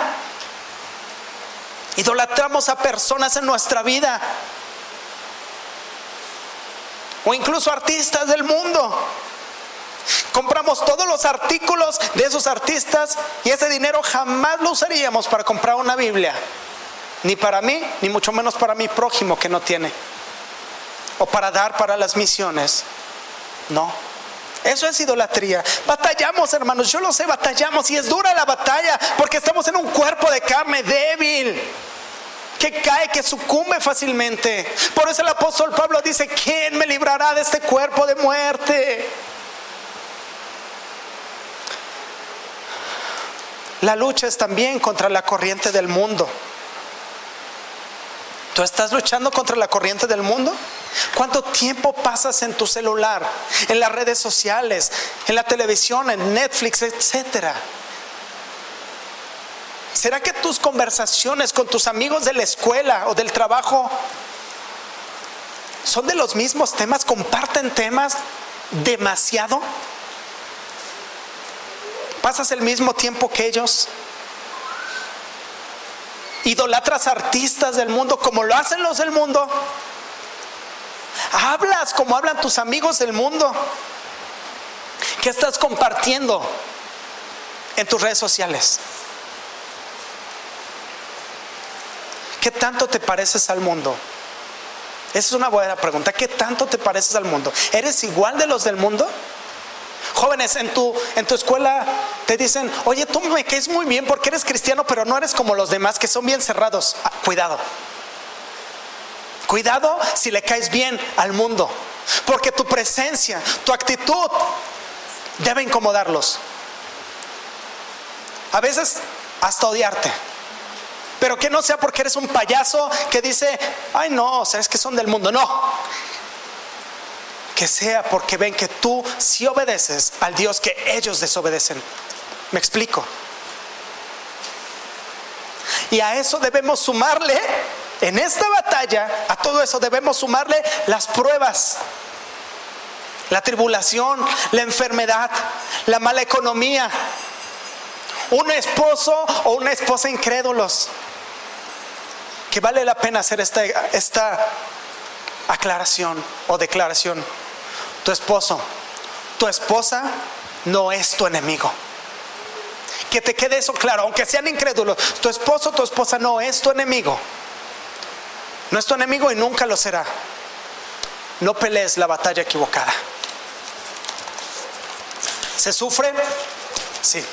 Speaker 1: Idolatramos a personas en nuestra vida. O incluso artistas del mundo. Compramos todos los artículos de esos artistas y ese dinero jamás lo usaríamos para comprar una Biblia. Ni para mí, ni mucho menos para mi prójimo que no tiene. O para dar para las misiones. No. Eso es idolatría. Batallamos, hermanos, yo lo sé, batallamos. Y es dura la batalla porque estamos en un cuerpo de carne débil, que cae, que sucumbe fácilmente. Por eso el apóstol Pablo dice: ¿quién me librará de este cuerpo de muerte? La lucha es también contra la corriente del mundo. ¿Tú estás luchando contra la corriente del mundo? ¿Cuánto tiempo pasas en tu celular, en las redes sociales, en la televisión, en Netflix, etcétera? ¿Será que tus conversaciones con tus amigos de la escuela o del trabajo son de los mismos temas? ¿Comparten temas demasiado? ¿Pasas el mismo tiempo que ellos? ¿Idolatras artistas del mundo como lo hacen los del mundo? ¿Hablas como hablan tus amigos del mundo? ¿Qué estás compartiendo en tus redes sociales? ¿Qué tanto te pareces al mundo? Esa es una buena pregunta. ¿Qué tanto te pareces al mundo? ¿Eres igual de los del mundo? Jóvenes, en tu escuela te dicen: oye, tú me caes muy bien porque eres cristiano, pero no eres como los demás que son bien cerrados. Cuidado. Cuidado si le caes bien al mundo, porque tu presencia, tu actitud debe incomodarlos. A veces hasta odiarte. Pero que no sea porque eres un payaso que dice: ay no, o sea, es que son del mundo. No. Que sea porque ven que tú sí obedeces al Dios que ellos desobedecen. ¿Me explico? Y a eso debemos sumarle, en esta batalla, a todo eso debemos sumarle las pruebas, la tribulación, la enfermedad, la mala economía, un esposo o una esposa incrédulos. Que vale la pena hacer esta aclaración o declaración. Tu esposo, tu esposa no es tu enemigo. Que te quede eso claro, aunque sean incrédulos. Tu esposo, tu esposa no es tu enemigo. No es tu enemigo y nunca lo será. No pelees la batalla equivocada. ¿Se sufre? Sí.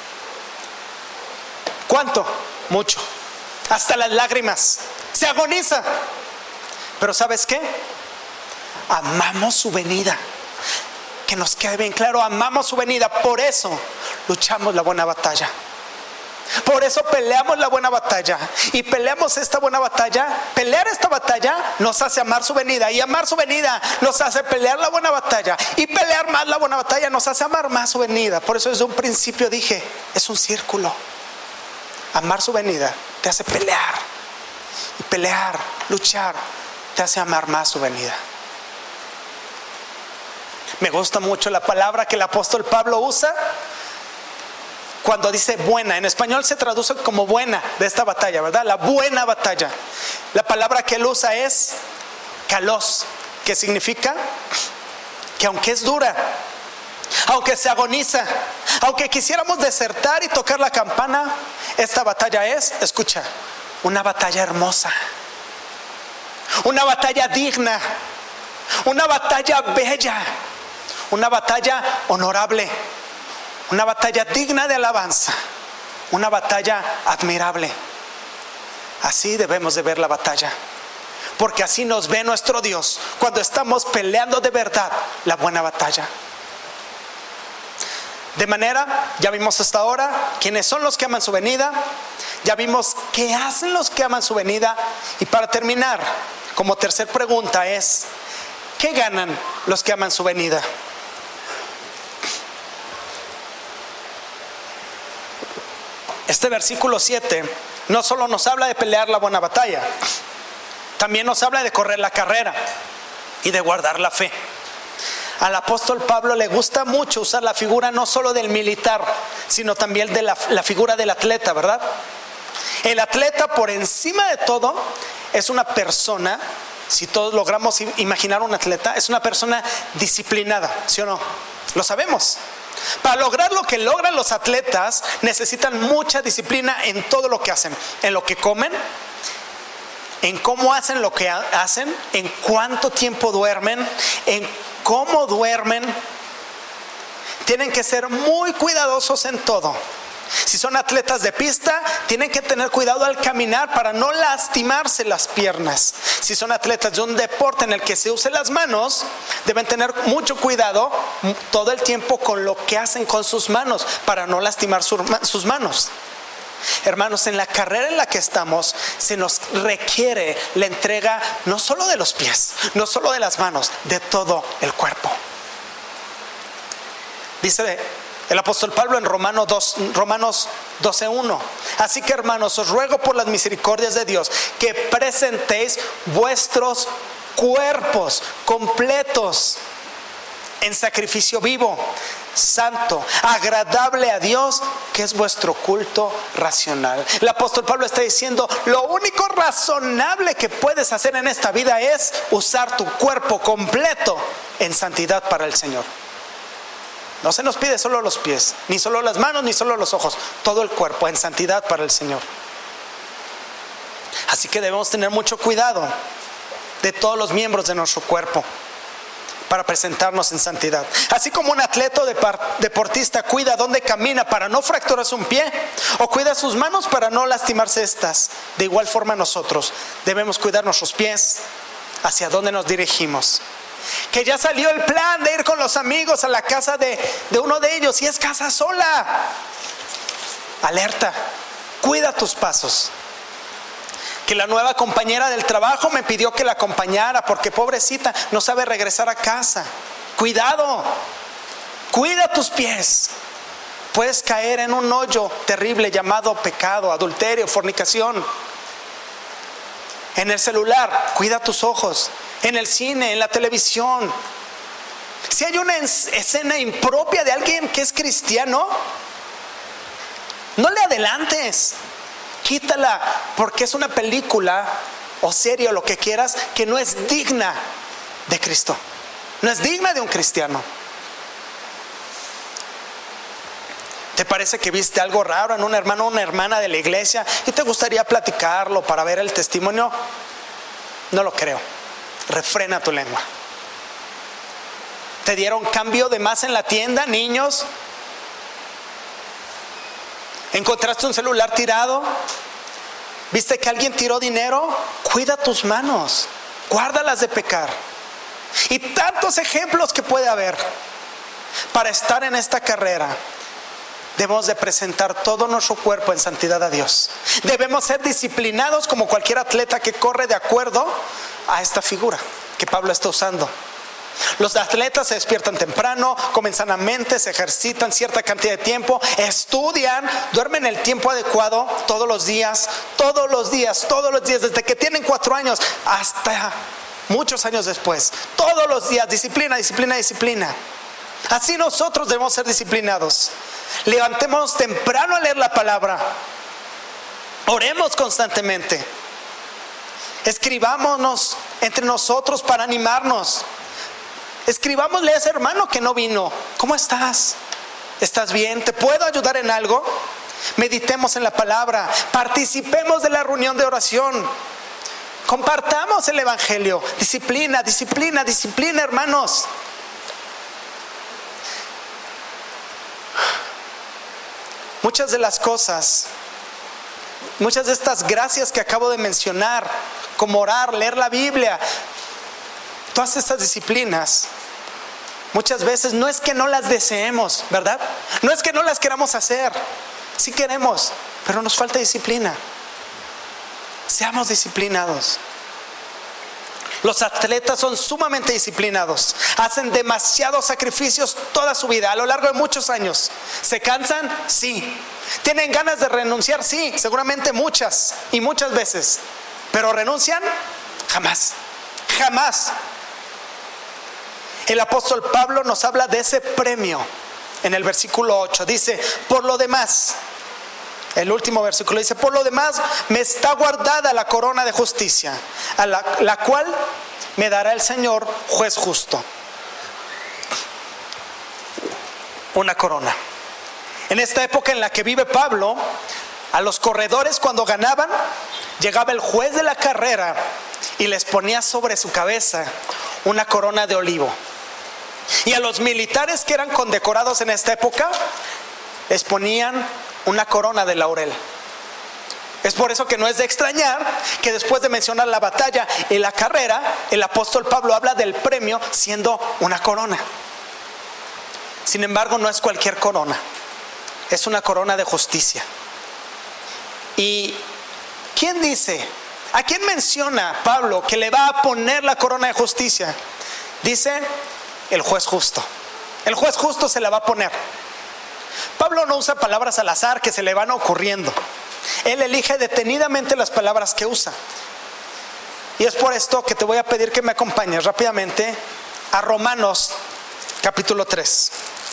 Speaker 1: ¿Cuánto? Mucho. Hasta las lágrimas. Se agoniza. Pero ¿sabes qué? Amamos su venida. Que nos quede bien claro, amamos su venida. Por eso luchamos la buena batalla. Por eso peleamos la buena batalla. Y peleamos esta buena batalla. Pelear esta batalla nos hace amar su venida. Y amar su venida nos hace pelear la buena batalla. Y pelear más la buena batalla nos hace amar más su venida. Por eso desde un principio dije, es un círculo. Amar su venida te hace pelear. Y pelear, luchar, te hace amar más su venida. Me gusta mucho la palabra que el apóstol Pablo usa cuando dice buena. En español se traduce como buena de esta batalla, ¿verdad? La buena batalla. La palabra que él usa es kalos, que significa que aunque es dura, aunque se agoniza, aunque quisiéramos desertar y tocar la campana, esta batalla es, escucha, una batalla hermosa, una batalla digna, una batalla bella, una batalla honorable, una batalla digna de alabanza, una batalla admirable. Así debemos de ver la batalla, porque así nos ve nuestro Dios cuando estamos peleando de verdad la buena batalla. De manera, ya vimos hasta ahora quiénes son los que aman su venida, ya vimos qué hacen los que aman su venida, y para terminar, como tercer pregunta es: ¿qué ganan los que aman su venida? Este versículo 7 no solo nos habla de pelear la buena batalla, también nos habla de correr la carrera y de guardar la fe. Al apóstol Pablo le gusta mucho usar la figura no solo del militar, sino también de la figura del atleta, ¿verdad? El atleta, por encima de todo, es una persona, si todos logramos imaginar un atleta, es una persona disciplinada, ¿sí o no? Lo sabemos. Para lograr lo que logran los atletas, necesitan mucha disciplina en todo lo que hacen, en lo que comen, en cómo hacen lo que hacen, en cuánto tiempo duermen, en cómo duermen. Tienen que ser muy cuidadosos en todo. Si son atletas de pista, tienen que tener cuidado al caminar para no lastimarse las piernas. Si son atletas de un deporte en el que se usen las manos, deben tener mucho cuidado todo el tiempo con lo que hacen con sus manos para no lastimar sus manos. Hermanos, en la carrera en la que estamos se nos requiere la entrega no solo de los pies, no solo de las manos, de todo el cuerpo. Dice el apóstol Pablo en Romanos 12:1: así que, hermanos, os ruego por las misericordias de Dios que presentéis vuestros cuerpos completos en sacrificio vivo, santo, agradable a Dios, que es vuestro culto racional. El apóstol Pablo está diciendo: lo único razonable que puedes hacer en esta vida es usar tu cuerpo completo en santidad para el Señor. No se nos pide solo los pies, ni solo las manos, ni solo los ojos, todo el cuerpo en santidad para el Señor. Así que debemos tener mucho cuidado de todos los miembros de nuestro cuerpo para presentarnos en santidad. Así como un atleta o deportista cuida dónde camina para no fracturarse un pie, o cuida sus manos para no lastimarse estas, de igual forma nosotros debemos cuidar nuestros pies, hacia dónde nos dirigimos. Que ya salió el plan de ir con los amigos a la casa de uno de ellos, y es casa sola. Alerta, cuida tus pasos. Que la nueva compañera del trabajo me pidió que la acompañara porque pobrecita no sabe regresar a casa. Cuidado, cuida tus pies. Puedes caer en un hoyo terrible llamado pecado, adulterio, fornicación. En el celular, cuida tus ojos. En el cine, en la televisión. Si hay una escena impropia de alguien que es cristiano, no le adelantes. Quítala, porque es una película o serie o lo que quieras que no es digna de Cristo, no es digna de un cristiano. ¿Te parece que viste algo raro en un hermano o una hermana de la iglesia y te gustaría platicarlo para ver el testimonio? No lo creo. Refrena tu lengua. ¿Te dieron cambio de más en la tienda, niños? ¿Encontraste un celular tirado? ¿Viste que alguien tiró dinero? Cuida tus manos, guárdalas de pecar. Y tantos ejemplos que puede haber. Para estar en esta carrera debemos de presentar todo nuestro cuerpo en santidad a Dios. Debemos ser disciplinados como cualquier atleta que corre de acuerdo a esta figura que Pablo está usando. Los atletas se despiertan temprano, comen sanamente, se ejercitan cierta cantidad de tiempo, estudian, duermen el tiempo adecuado todos los días, desde que tienen 4 años hasta muchos años después. Todos los días, disciplina. Así nosotros debemos ser disciplinados. Levantémonos temprano a leer la palabra. Oremos constantemente. Escribámonos entre nosotros para animarnos. Escribámosle a ese hermano que no vino: ¿cómo estás? ¿Estás bien? ¿Te puedo ayudar en algo? Meditemos en la palabra. Participemos de la reunión de oración. Compartamos el evangelio. Disciplina, hermanos. Muchas de las cosas, muchas de estas gracias que acabo de mencionar, como orar, leer la Biblia, todas estas disciplinas, muchas veces no es que no las deseemos, ¿verdad? No es que no las queramos hacer. Sí queremos, pero nos falta disciplina. Seamos disciplinados. Los atletas son sumamente disciplinados, hacen demasiados sacrificios toda su vida, a lo largo de muchos años. ¿Se cansan? Sí. ¿Tienen ganas de renunciar? Sí, seguramente muchas y muchas veces. ¿Pero renuncian? Jamás, jamás. El apóstol Pablo nos habla de ese premio en el versículo 8. Dice, por lo demás, el último versículo dice, por lo demás me está guardada la corona de justicia, a la cual me dará el Señor, juez justo. Una corona. En esta época en la que vive Pablo, a los corredores cuando ganaban, llegaba el juez de la carrera y les ponía sobre su cabeza una corona de olivo. Y a los militares que eran condecorados en esta época, les ponían una corona de laurel. Es por eso que no es de extrañar que después de mencionar la batalla y la carrera, el apóstol Pablo habla del premio siendo una corona. Sin embargo, no es cualquier corona, es una corona de justicia. ¿Y quién dice? ¿A quién menciona Pablo que le va a poner la corona de justicia? Dice el juez justo. El juez justo se la va a poner. Pablo no usa palabras al azar que se le van ocurriendo. Él elige detenidamente las palabras que usa. Y es por esto que te voy a pedir que me acompañes rápidamente a Romanos capítulo 3.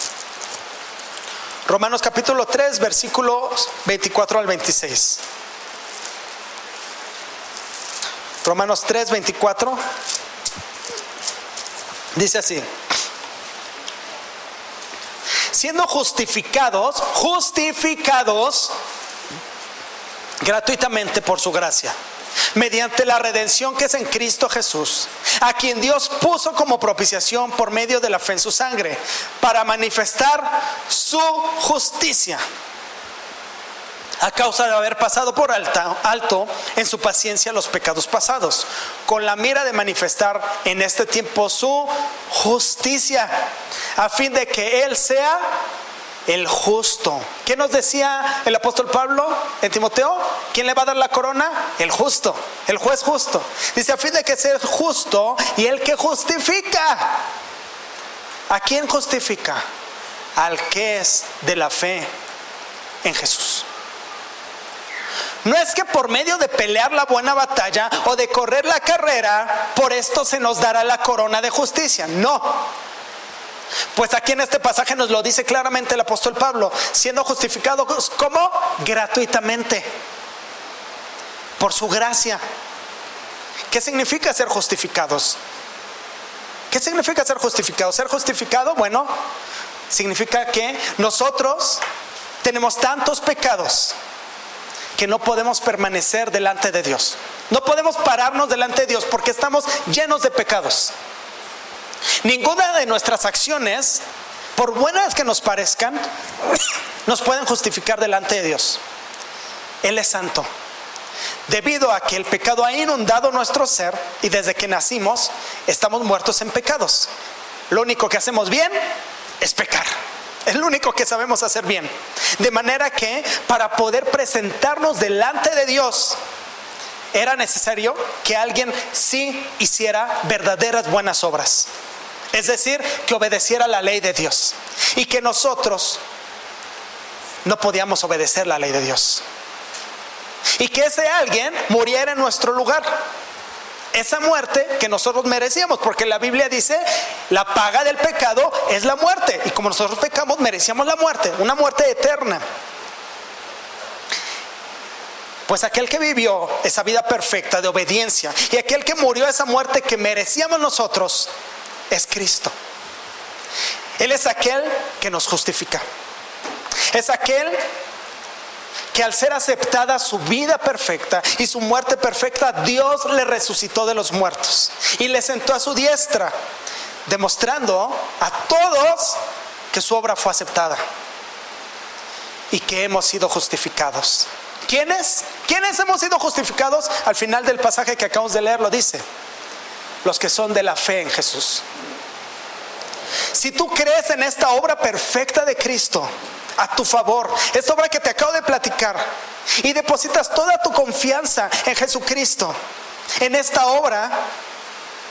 Speaker 1: Romanos capítulo 3, versículos 24 al 26. Romanos 3, 24. Dice así: siendo justificados gratuitamente por su gracia, mediante la redención que es en Cristo Jesús, a quien Dios puso como propiciación por medio de la fe en su sangre, para manifestar su justicia, a causa de haber pasado por alto en su paciencia los pecados pasados, con la mira de manifestar en este tiempo su justicia, a fin de que Él sea el justo. ¿Qué nos decía el apóstol Pablo en Timoteo? ¿Quién le va a dar la corona? El justo, el juez justo. Dice, a fin de que sea justo y el que justifica. ¿A quién justifica? Al que es de la fe en Jesús. No es que por medio de pelear la buena batalla o de correr la carrera, por esto se nos dará la corona de justicia. No. Pues aquí en este pasaje nos lo dice claramente el apóstol Pablo, siendo justificados ¿cómo? Gratuitamente, por su gracia. ¿Qué significa ser justificados? ¿Qué significa ser justificados? Ser justificado, bueno, significa que nosotros tenemos tantos pecados que no podemos permanecer delante de Dios. No podemos pararnos delante de Dios porque estamos llenos de pecados. Ninguna de nuestras acciones, por buenas que nos parezcan, nos pueden justificar delante de Dios. Él es santo. Debido a que el pecado ha inundado nuestro ser y desde que nacimos estamos muertos en pecados. Lo único que hacemos bien es pecar. Es lo único que sabemos hacer bien. De manera que para poder presentarnos delante de Dios era necesario que alguien sí hiciera verdaderas buenas obras. Es decir, que obedeciera la ley de Dios. Y que nosotros no podíamos obedecer la ley de Dios. Y que ese alguien muriera en nuestro lugar. Esa muerte que nosotros merecíamos, porque la Biblia dice, la paga del pecado es la muerte. Y como nosotros pecamos, merecíamos la muerte, una muerte eterna. Pues aquel que vivió esa vida perfecta de obediencia y aquel que murió esa muerte que merecíamos nosotros, es Cristo. Él es aquel que nos justifica. Es aquel que al ser aceptada su vida perfecta y su muerte perfecta, Dios le resucitó de los muertos y le sentó a su diestra, demostrando a todos que su obra fue aceptada y que hemos sido justificados. ¿Quiénes? ¿Quiénes hemos sido justificados? Al final del pasaje que acabamos de leer lo dice: los que son de la fe en Jesús. Si tú crees en esta obra perfecta de Cristo a tu favor, esta obra que te acabo de platicar, y depositas toda tu confianza en Jesucristo, en esta obra,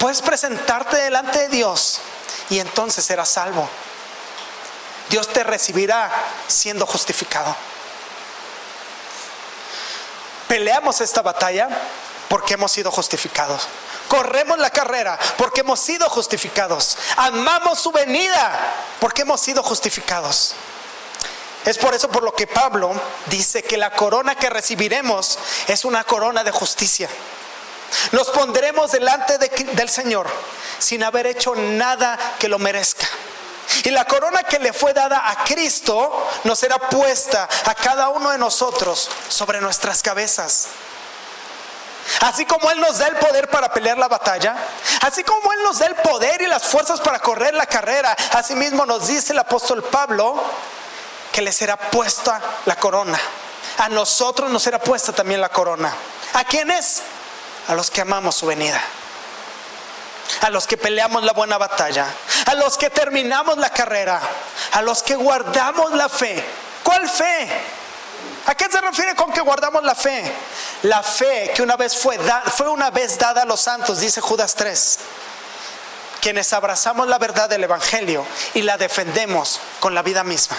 Speaker 1: Puedes presentarte delante de Dios y entonces serás salvo. Dios te recibirá siendo justificado. Peleamos esta batalla porque hemos sido justificados. Corremos la carrera porque hemos sido justificados. Amamos su venida porque hemos sido justificados. Es por eso por lo que Pablo dice que la corona que recibiremos es una corona de justicia. Nos pondremos delante del Señor sin haber hecho nada que lo merezca. Y la corona que le fue dada a Cristo nos será puesta a cada uno de nosotros sobre nuestras cabezas. Así como Él nos da el poder para pelear la batalla, así como Él nos da el poder y las fuerzas para correr la carrera, así mismo nos dice el apóstol Pablo que le será puesta la corona. A nosotros nos será puesta también la corona. ¿A quiénes? A los que amamos su venida, a los que peleamos la buena batalla, a los que terminamos la carrera, a los que guardamos la fe. ¿Cuál fe? ¿A qué se refiere con que guardamos la fe? La fe que una vez fue una vez dada a los santos, dice Judas 3, quienes abrazamos la verdad del evangelio y la defendemos con la vida misma.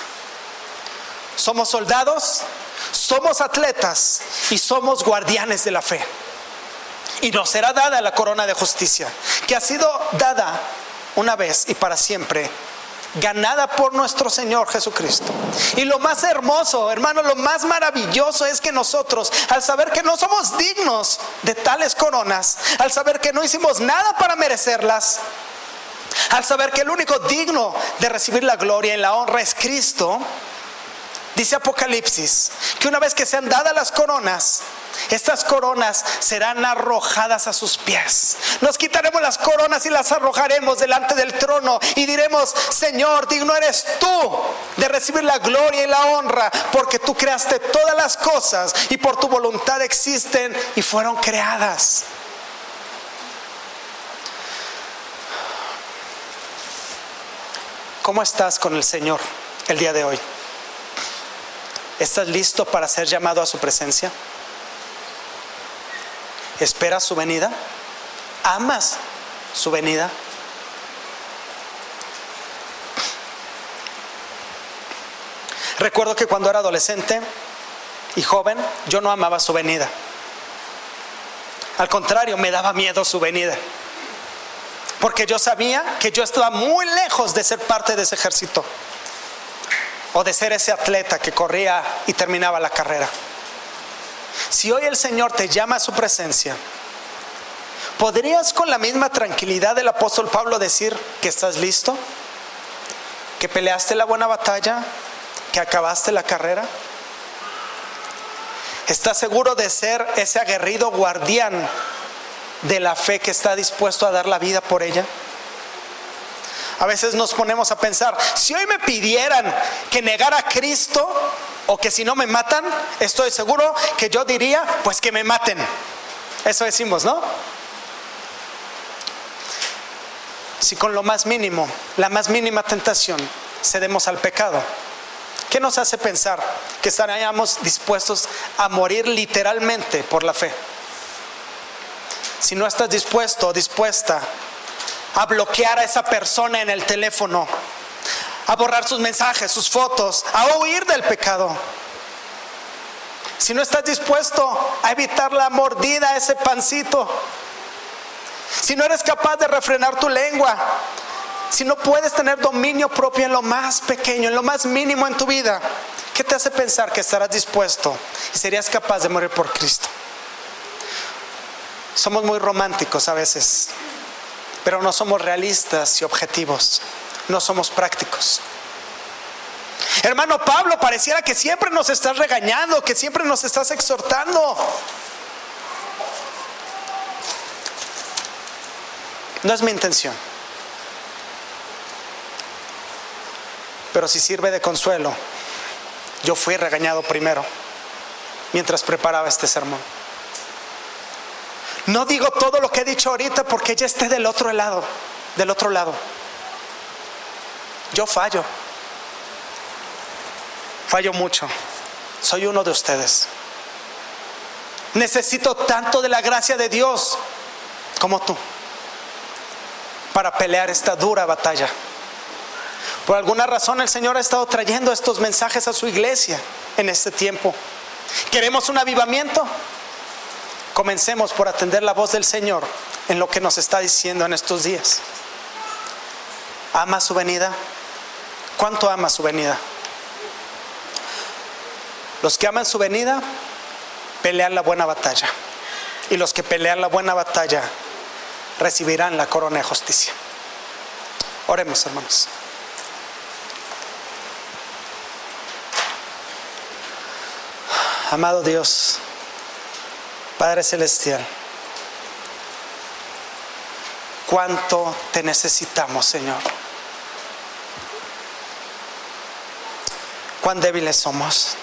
Speaker 1: Somos soldados, somos atletas y somos guardianes de la fe. Y nos será dada la corona de justicia, que ha sido dada una vez y para siempre, ganada por nuestro Señor Jesucristo. Y lo más hermoso, hermano, lo más maravilloso es que nosotros, al saber que no somos dignos de tales coronas, al saber que no hicimos nada para merecerlas, al saber que el único digno de recibir la gloria y la honra es Cristo, dice Apocalipsis que una vez que sean dadas las coronas, estas coronas serán arrojadas a sus pies. Nos quitaremos las coronas y las arrojaremos delante del trono y diremos: Señor, digno eres tú de recibir la gloria y la honra, porque tú creaste todas las cosas y por tu voluntad existen y fueron creadas. ¿Cómo estás con el Señor el día de hoy? ¿Estás listo para ser llamado a su presencia? ¿Esperas su venida? ¿Amas su venida? Recuerdo que cuando era adolescente y joven, yo no amaba su venida. Al contrario, me daba miedo su venida, porque yo sabía que yo estaba muy lejos de ser parte de ese ejército, o de ser ese atleta que corría y terminaba la carrera. Si hoy el Señor te llama a su presencia, ¿podrías con la misma tranquilidad del apóstol Pablo decir que estás listo? ¿Que peleaste la buena batalla? ¿Que acabaste la carrera? ¿Estás seguro de ser ese aguerrido guardián de la fe que está dispuesto a dar la vida por ella? A veces nos ponemos a pensar: si hoy me pidieran que negara a Cristo, o que si no me matan, estoy seguro que yo diría: pues que me maten. Eso decimos, ¿no? Si con lo más mínimo, la más mínima tentación, cedemos al pecado, ¿qué nos hace pensar que estaríamos dispuestos a morir literalmente por la fe? Si no estás dispuesto o dispuesta a bloquear a esa persona en el teléfono, a borrar sus mensajes, sus fotos, a huir del pecado, si no estás dispuesto a evitar la mordida a ese pancito, si no eres capaz de refrenar tu lengua, si no puedes tener dominio propio en lo más pequeño, en lo más mínimo en tu vida, ¿qué te hace pensar que estarás dispuesto y serías capaz de morir por Cristo? Somos muy románticos a veces, pero no somos realistas y objetivos, no somos prácticos. Hermano Pablo, pareciera que siempre nos estás regañando, que siempre nos estás exhortando. No es mi intención, pero si sirve de consuelo, yo fui regañado primero mientras preparaba este sermón. No digo todo lo que he dicho ahorita porque ya esté del otro lado. Yo fallo mucho. Soy uno de ustedes. Necesito tanto de la gracia de Dios como tú. para pelear esta dura batalla. Por alguna razón el Señor ha estado trayendo estos mensajes a su iglesia en este tiempo. ¿Queremos un avivamiento? Comencemos por atender la voz del Señor en lo que nos está diciendo en estos días. ¿Ama su venida? ¿Cuánto ama su venida? Los que aman su venida pelean la buena batalla, y los que pelean la buena batalla recibirán la corona de justicia. Oremos, hermanos. Amado Dios, Padre Celestial, cuánto te necesitamos, Señor. Cuán débiles somos.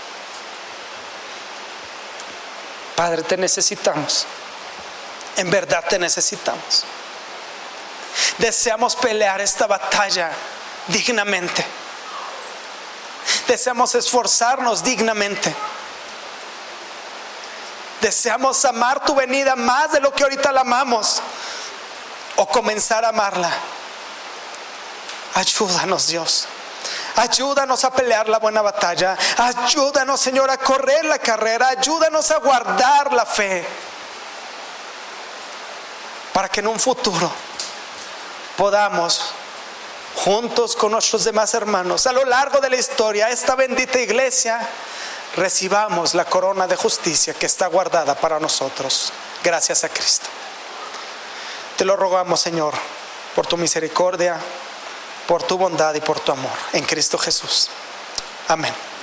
Speaker 1: Padre, te necesitamos. En verdad te necesitamos. Deseamos pelear esta batalla dignamente. Deseamos esforzarnos dignamente. Deseamos amar tu venida más de lo que ahorita la amamos, o comenzar a amarla. Ayúdanos, Dios. Ayúdanos a pelear la buena batalla. Ayúdanos, Señor, a correr la carrera. Ayúdanos a guardar la fe, para que en un futuro podamos, juntos con nuestros demás hermanos, a lo largo de la historia, esta bendita iglesia, recibamos la corona de justicia que está guardada para nosotros, gracias a Cristo. Te lo rogamos, Señor, por tu misericordia, por tu bondad y por tu amor, en Cristo Jesús. Amén.